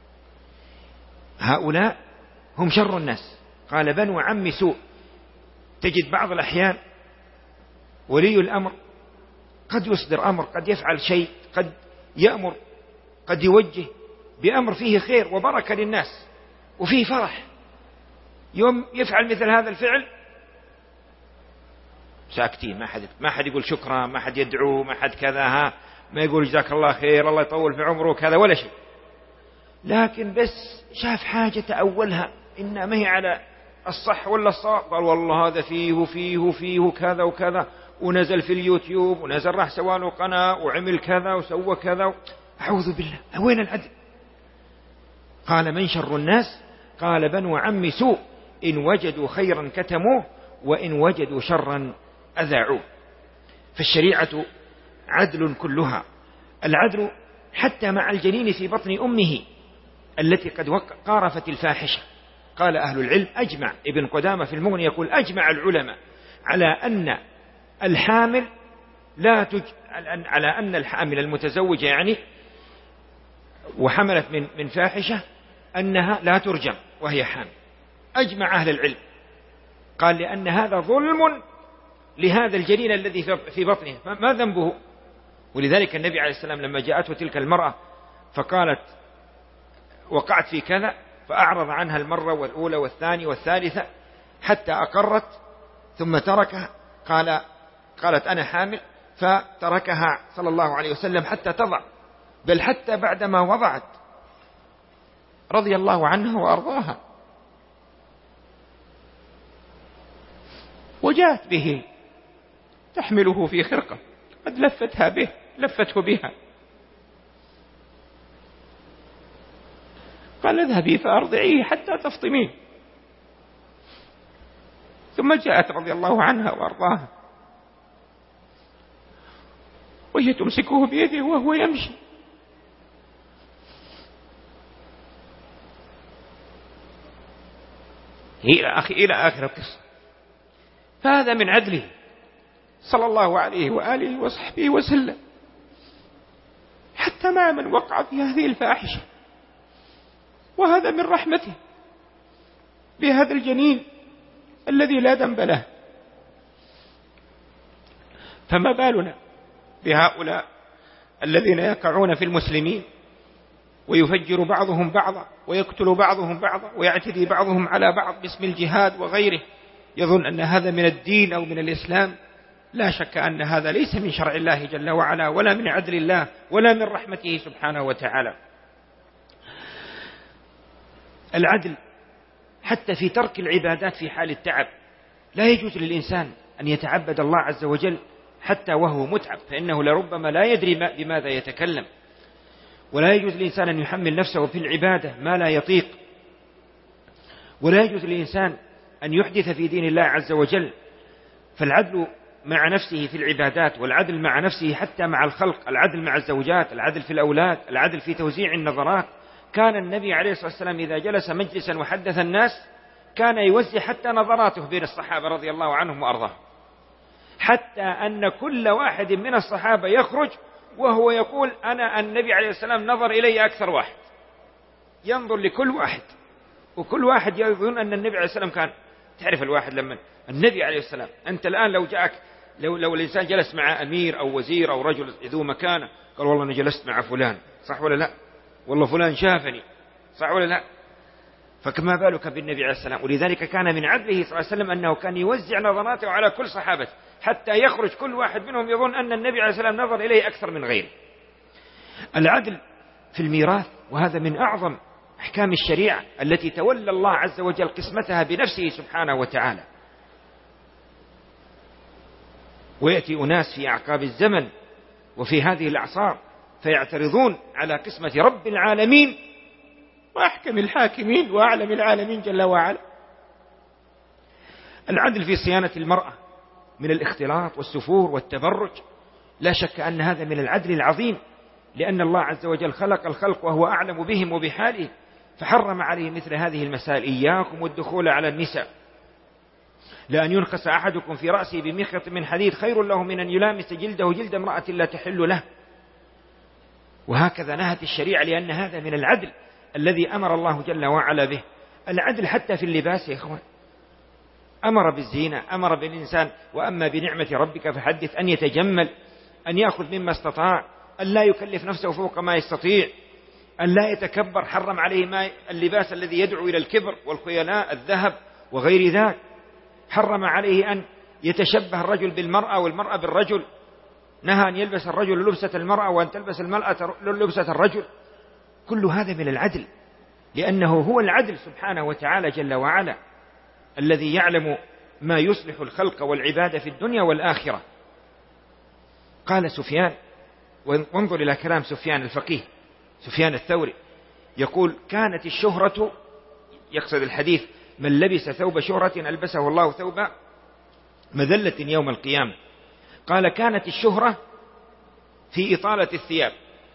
Speaker 1: هؤلاء هم شر الناس. قال بنو عم سوء. تجد بعض الأحيان ولي الأمر قد يصدر أمر، قد يفعل شيء، قد يأمر، قد يوجه بأمر فيه خير وبركة للناس وفيه فرح. يوم يفعل مثل هذا الفعل ساكتين، ما حد يقول شكرا، ما حد يدعو، ما حد كذا، ما يقول جزاك الله خير الله يطول في عمره كذا ولا شيء. لكن بس شاف حاجة تأولها إنها ما هي على الصح ولا الصواب، قال والله هذا فيه كذا وكذا، ونزل في اليوتيوب ونزل راح سواله قناة وعمل كذا وسوى كذا. أعوذ بالله، وين العدل؟ قال من شر الناس؟ قال بنو عم سوء إن وجدوا خيرا كتموه وإن وجدوا شرا أذاعوه. فالشريعة عدل كلها. العدل حتى مع الجنين في بطن أمه التي قد قارفت الفاحشة. قال أهل العلم أجمع، ابن قدامة في المغني يقول أجمع العلماء على أن الحامل على أن الحامل المتزوجة يعني وحملت من فاحشة أنها لا ترجم وهي حامل. أجمع أهل العلم. قال لأن هذا ظلم لهذا الجنين الذي في بطنه، ما ذنبه؟ ولذلك النبي عليه السلام لما جاءته تلك المرأة فقالت وقعت في كذا، فأعرض عنها المرة والأولى والثانية والثالثة حتى أقرت ثم تركها. قالت أنا حامل، فتركها صلى الله عليه وسلم حتى تضع، بل حتى بعدما وضعت رضي الله عنها وأرضاها، وجاءت به تحمله في خرقة قد لفته بها، قال اذهبي فأرضعيه حتى تفطميه. ثم جاءت رضي الله عنها وأرضاها وهي تمسكه بيده وهو يمشي، إلى آخر القصة. فهذا من عدله صلى الله عليه وآله وصحبه وسلم، حتى مع من وقع في هذه الفاحشة. وهذا من رحمته بهذا الجنين الذي لا ذنب له. فما بالنا بهؤلاء الذين يقعون في المسلمين ويفجر بعضهم بعضا ويقتل بعضهم بعضا ويعتدي بعضهم على بعض باسم الجهاد وغيره، يظن أن هذا من الدين أو من الإسلام. لا شك أن هذا ليس من شرع الله جل وعلا، ولا من عدل الله، ولا من رحمته سبحانه وتعالى. العدل حتى في ترك العبادات في حال التعب، لا يجوز للإنسان أن يتعبد الله عز وجل حتى وهو متعب، فإنه لربما لا يدري بماذا يتكلم. ولا يجوز للإنسان أن يحمل نفسه في العبادة ما لا يطيق. ولا يجوز للإنسان أن يحدث في دين الله عز وجل. فالعدل مع نفسه في العبادات، والعدل مع نفسه حتى مع الخلق، العدل مع الزوجات، العدل في الأولاد، العدل في توزيع النظرات. كان النبي عليه الصلاة والسلام إذا جلس مجلسا وحدث الناس كان يوزع حتى نظراته بين الصحابة رضي الله عنهم وأرضاهم، حتى أن كل واحد من الصحابة يخرج وهو يقول أنا النبي عليه السلام نظر إلي أكثر واحد، ينظر لكل واحد، وكل واحد يظن أن النبي عليه السلام كان. تعرف الواحد لما النبي عليه السلام، أنت الآن لو جاءك لو الإنسان جلس مع أمير أو وزير أو رجل ذو مكانة قال والله أنا جلست مع فلان، صح ولا لا؟ والله فلان شافني، صح ولا لا؟ فكما بالك بالنبي عليه السلام. ولذلك كان من عدله صلى الله عليه وسلم أنه كان يوزع نظراته على كل صحابته حتى يخرج كل واحد منهم يظن أن النبي عليه السلام نظر إليه أكثر من غيره. العدل في الميراث، وهذا من أعظم أحكام الشريعة التي تولى الله عز وجل قسمتها بنفسه سبحانه وتعالى. ويأتي أناس في أعقاب الزمن وفي هذه الأعصار فيعترضون على قسمة رب العالمين وأحكم الحاكمين وأعلم العالمين جل وعلا. العدل في صيانة المرأة من الاختلاط والسفور والتبرج، لا شك أن هذا من العدل العظيم، لأن الله عز وجل خلق الخلق وهو أعلم بهم وبحالهم، فحرم عليه مثل هذه المسائل. إياكم والدخول على النساء، لأن ينخس أحدكم في رأسه بمخيط من حديد خير له من أن يلامس جلده جلد امرأة لا تحل له. وهكذا نهت الشريعة، لأن هذا من العدل الذي أمر الله جل وعلا به. العدل حتى في اللباس يا إخوان، أمر بالزينة، أمر بالإنسان وأما بنعمة ربك فحدث، أن يتجمل، أن يأخذ مما استطاع، أن لا يكلف نفسه فوق ما يستطيع، أن لا يتكبر. حرم عليه ما اللباس الذي يدعو إلى الكبر والخيلاء، الذهب وغير ذلك. حرم عليه أن يتشبه الرجل بالمرأة والمرأة بالرجل، نهى أن يلبس الرجل لبسة المرأة وأن تلبس المرأة لبسة الرجل. كل هذا من العدل، لأنه هو العدل سبحانه وتعالى جل وعلا الذي يعلم ما يصلح الخلق والعبادة في الدنيا والآخرة. قال سفيان، وانظر إلى كلام سفيان الفقيه سفيان الثوري، يقول كانت الشهرة، يقصد الحديث من لبس ثوب شهرة ألبسه الله ثوب مذلة يوم القيامة. قال كانت الشهرة في إطالة الثياب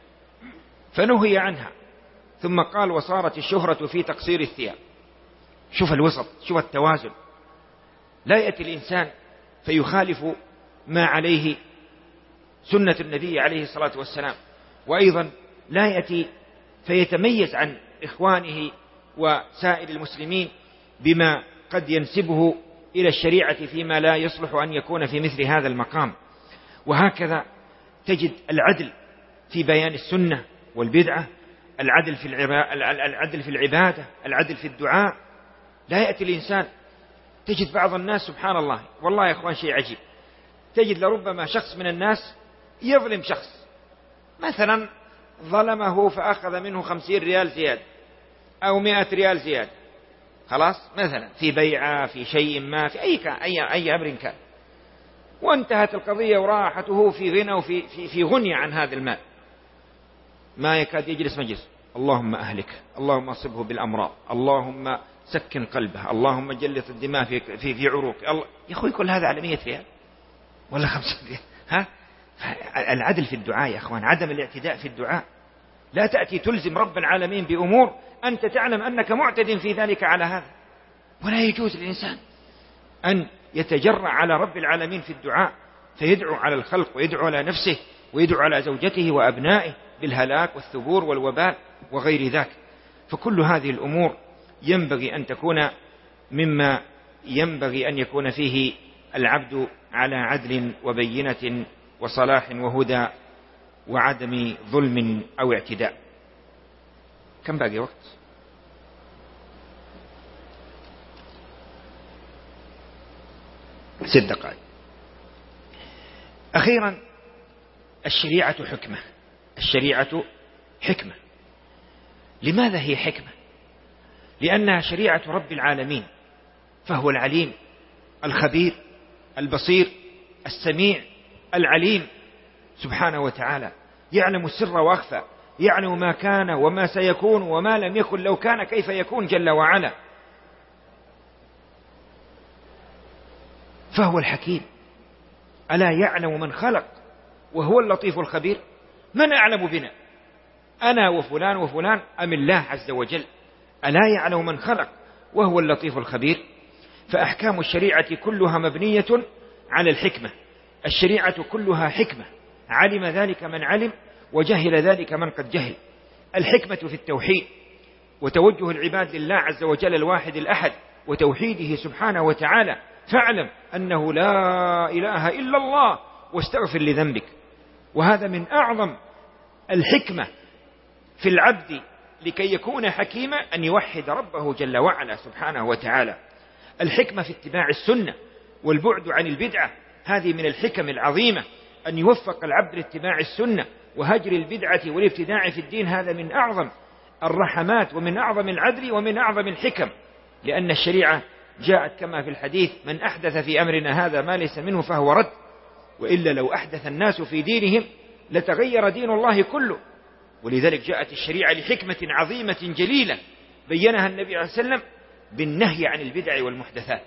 Speaker 1: فنهي عنها، ثم قال وصارت الشهرة في تقصير الثياب. شوف الوسط، شوف التوازن. لا يأتي الإنسان فيخالف ما عليه سنة النبي عليه الصلاة والسلام، وأيضا لا يأتي فيتميز عن إخوانه وسائر المسلمين بما قد ينسبه إلى الشريعة فيما لا يصلح أن يكون في مثل هذا المقام. وهكذا تجد العدل في بيان السنة والبدعة، العدل في العبادة، العدل في الدعاء. لا يأتي الإنسان، تجد بعض الناس سبحان الله، والله يا إخوان شيء عجيب، تجد لربما شخص من الناس يظلم شخص، مثلا ظلمه فأخذ منه 50 ريال زيادة أو 100 ريال زيادة، خلاص، مثلا في بيعة، في شيء ما، في أي أمر كان، وانتهت القضية وراحته في غنى وفي غنية عن هذا المال، ما يكاد يجلس مجلس: اللهم أهلك، اللهم أصبه بالأمراض، اللهم سكن قلبه، اللهم جلط الدماء في عروق الله. يا أخوي كل هذا على 100 ريال ولا 50 ريال؟ ها؟ العدل في الدعاء يا أخوان، عدم الاعتداء في الدعاء. لا تأتي تلزم رب العالمين بأمور أنت تعلم أنك معتد في ذلك على هذا. ولا يجوز للإنسان أن يتجرأ على رب العالمين في الدعاء، فيدعو على الخلق ويدعو على نفسه ويدعو على زوجته وأبنائه بالهلاك والثبور والوباء وغير ذاك. فكل هذه الأمور ينبغي أن تكون مما ينبغي أن يكون فيه العبد على عدل وبينة وصلاح وهدى وعدم ظلم أو اعتداء. كم باقي وقت؟ ست دقائق. أخيرا، الشريعة حكمة. الشريعة حكمة. لماذا هي حكمة؟ لأنها شريعة رب العالمين، فهو العليم الخبير البصير السميع العليم سبحانه وتعالى، يعلم السر وأخفى، يعلم ما كان وما سيكون وما لم يكن لو كان كيف يكون جل وعلا. فهو الحكيم. ألا يعلم من خلق وهو اللطيف الخبير؟ من أعلم بنا، أنا وفلان وفلان أم الله عز وجل؟ ألا يعلم من خلق وهو اللطيف الخبير؟ فأحكام الشريعة كلها مبنية على الحكمة. الشريعة كلها حكمة، علم ذلك من علم وجهل ذلك من قد جهل. الحكمة في التوحيد وتوجه العباد لله عز وجل الواحد الأحد وتوحيده سبحانه وتعالى، فاعلم أنه لا إله إلا الله واستغفر لذنبك. وهذا من أعظم الحكمة في العبد لكي يكون حكيما، أن يوحد ربه جل وعلا سبحانه وتعالى. الحكمة في اتباع السنة والبعد عن البدعة، هذه من الحكم العظيمة، أن يوفق العبد لاتباع السنة وهجر البدعة والابتداع في الدين. هذا من أعظم الرحمات ومن أعظم العدل ومن أعظم الحكم، لأن الشريعة جاءت كما في الحديث: من أحدث في أمرنا هذا ما ليس منه فهو رد. وإلا لو أحدث الناس في دينهم لتغير دين الله كله. ولذلك جاءت الشريعة لحكمة عظيمة جليلة بينها النبي عليه الصلاة والسلام بالنهي عن البدع والمحدثات،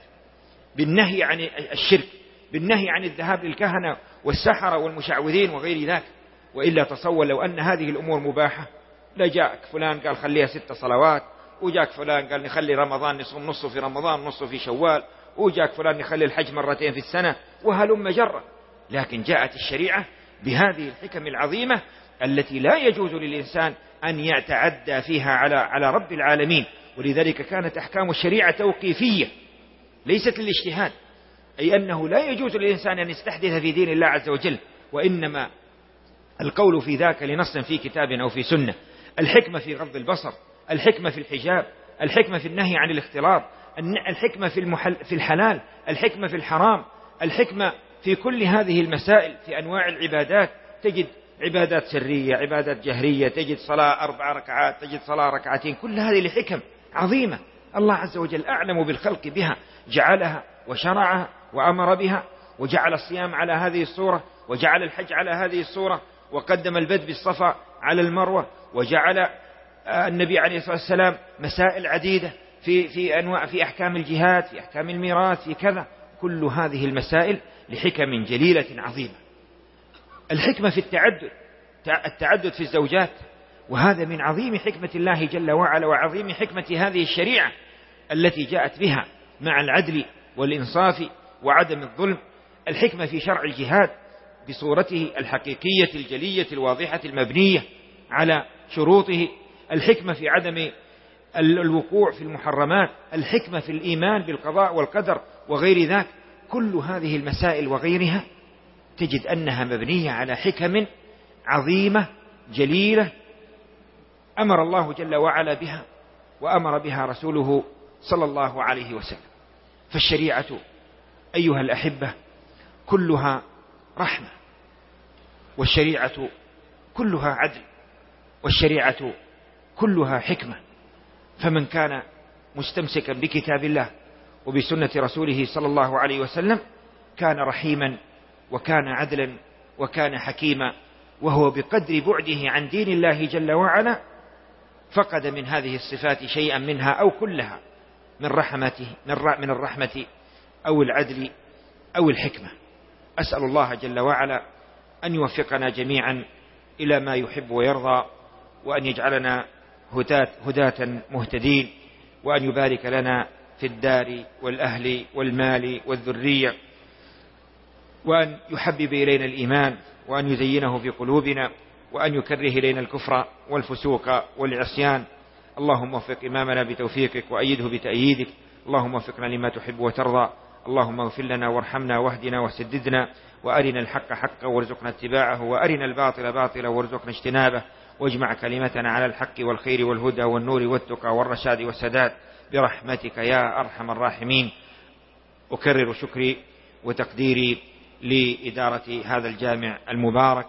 Speaker 1: بالنهي عن الشرك، بالنهي عن الذهاب للكهنة والسحرة والمشعوذين وغير ذاك. وإلا تصور لو أن هذه الأمور مباحة، لجاءك فلان قال خليها 6 صلوات، وجاك فلان قال نخلي رمضان نصوم نصه في رمضان نصه في شوال، وجاك فلان نخلي الحج 2 مرات في السنة، وهلم جرة. لكن جاءت الشريعة بهذه الحكم العظيمة التي لا يجوز للإنسان أن يتعدى فيها على رب العالمين. ولذلك كانت أحكام الشريعة توقيفية ليست للاجتهاد، أي أنه لا يجوز للإنسان أن يستحدث في دين الله عز وجل، وإنما القول في ذاك لنص في كتاب أو في سنة. الحكمة في غض البصر، الحكمة في الحجاب، الحكمة في النهي عن الاختلاط، الحكمة في الحلال، الحكمة في الحرام، الحكمة في كل هذه المسائل. في أنواع العبادات تجد عبادات سرية، عبادات جهرية، تجد صلاة 4 ركعات، تجد صلاة 2 ركعتين، كل هذه لحكم عظيمة الله عز وجل أعلم بالخلق بها، جعلها وشرعها وأمر بها، وجعل الصيام على هذه الصورة، وجعل الحج على هذه الصورة، وقدم البدء بالصفا على المروة، وجعل النبي عليه الصلاة والسلام مسائل عديدة في أنواع، في أحكام الجهاد، في أحكام الميراث، في كذا. كل هذه المسائل لحكم جليلة عظيمة. الحكمة في التعدد في الزوجات، وهذا من عظيم حكمة الله جل وعلا وعظيم حكمة هذه الشريعة التي جاءت بها مع العدل والإنصاف وعدم الظلم. الحكمة في شرع الجهاد بصورته الحقيقية الجلية الواضحة المبنية على شروطه. الحكمة في عدم الوقوع في المحرمات، الحكمة في الإيمان بالقضاء والقدر وغير ذاك. كل هذه المسائل وغيرها تجد أنها مبنية على حكم عظيمة جليلة أمر الله جل وعلا بها وأمر بها رسوله صلى الله عليه وسلم. فالشريعة أيها الأحبة كلها رحمة، والشريعة كلها عدل، والشريعة كلها حكمة. فمن كان مستمسكا بكتاب الله وبسنة رسوله صلى الله عليه وسلم كان رحيما وكان عدلا وكان حكيما، وهو بقدر بعده عن دين الله جل وعلا فقد من هذه الصفات شيئا منها أو كلها من الرحمة أو العدل أو الحكمة. أسأل الله جل وعلا أن يوفقنا جميعا إلى ما يحب ويرضى، وأن يجعلنا هداة مهتدين، وأن يبارك لنا في الدار والأهل والمال والذرية، وأن يحبب إلينا الإيمان، وأن يزينه في قلوبنا، وأن يكره إلينا الكفر والفسوق والعصيان. اللهم وفق إمامنا بتوفيقك وأيده بتأييدك. اللهم وفقنا لما تحب وترضى. اللهم اغفر لنا وارحمنا واهدنا وسددنا، وأرنا الحق حقا وارزقنا اتباعه، وأرنا الباطل باطلا وارزقنا اجتنابه، واجمع كلمتنا على الحق والخير والهدى والنور والتقى والرشاد والسداد برحمتك يا أرحم الراحمين. أكرر شكري وتقديري لإدارة هذا الجامع المبارك،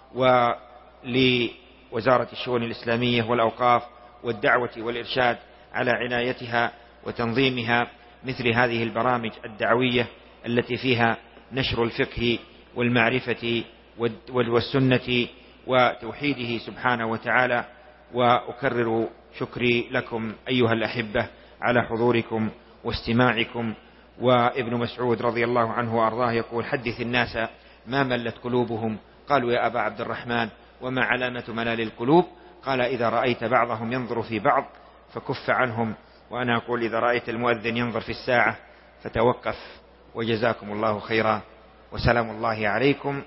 Speaker 1: ولوزارة الشؤون الإسلامية والأوقاف والدعوة والإرشاد على عنايتها وتنظيمها مثل هذه البرامج الدعوية التي فيها نشر الفقه والمعرفة والسنة وتوحيده سبحانه وتعالى. وأكرر شكري لكم أيها الأحبة على حضوركم واستماعكم. وابن مسعود رضي الله عنه وأرضاه يقول: حدث الناس ما ملت قلوبهم. قالوا: يا أبا عبد الرحمن وما علامة ملال القلوب؟ قال: إذا رأيت بعضهم ينظر في بعض فكف عنهم. وأنا أقول: إذا رأيت المؤذن ينظر في الساعة فتوقف. وجزاكم الله خيرا، وسلام الله عليكم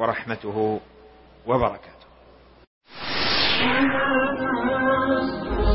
Speaker 1: ورحمته وبركاته.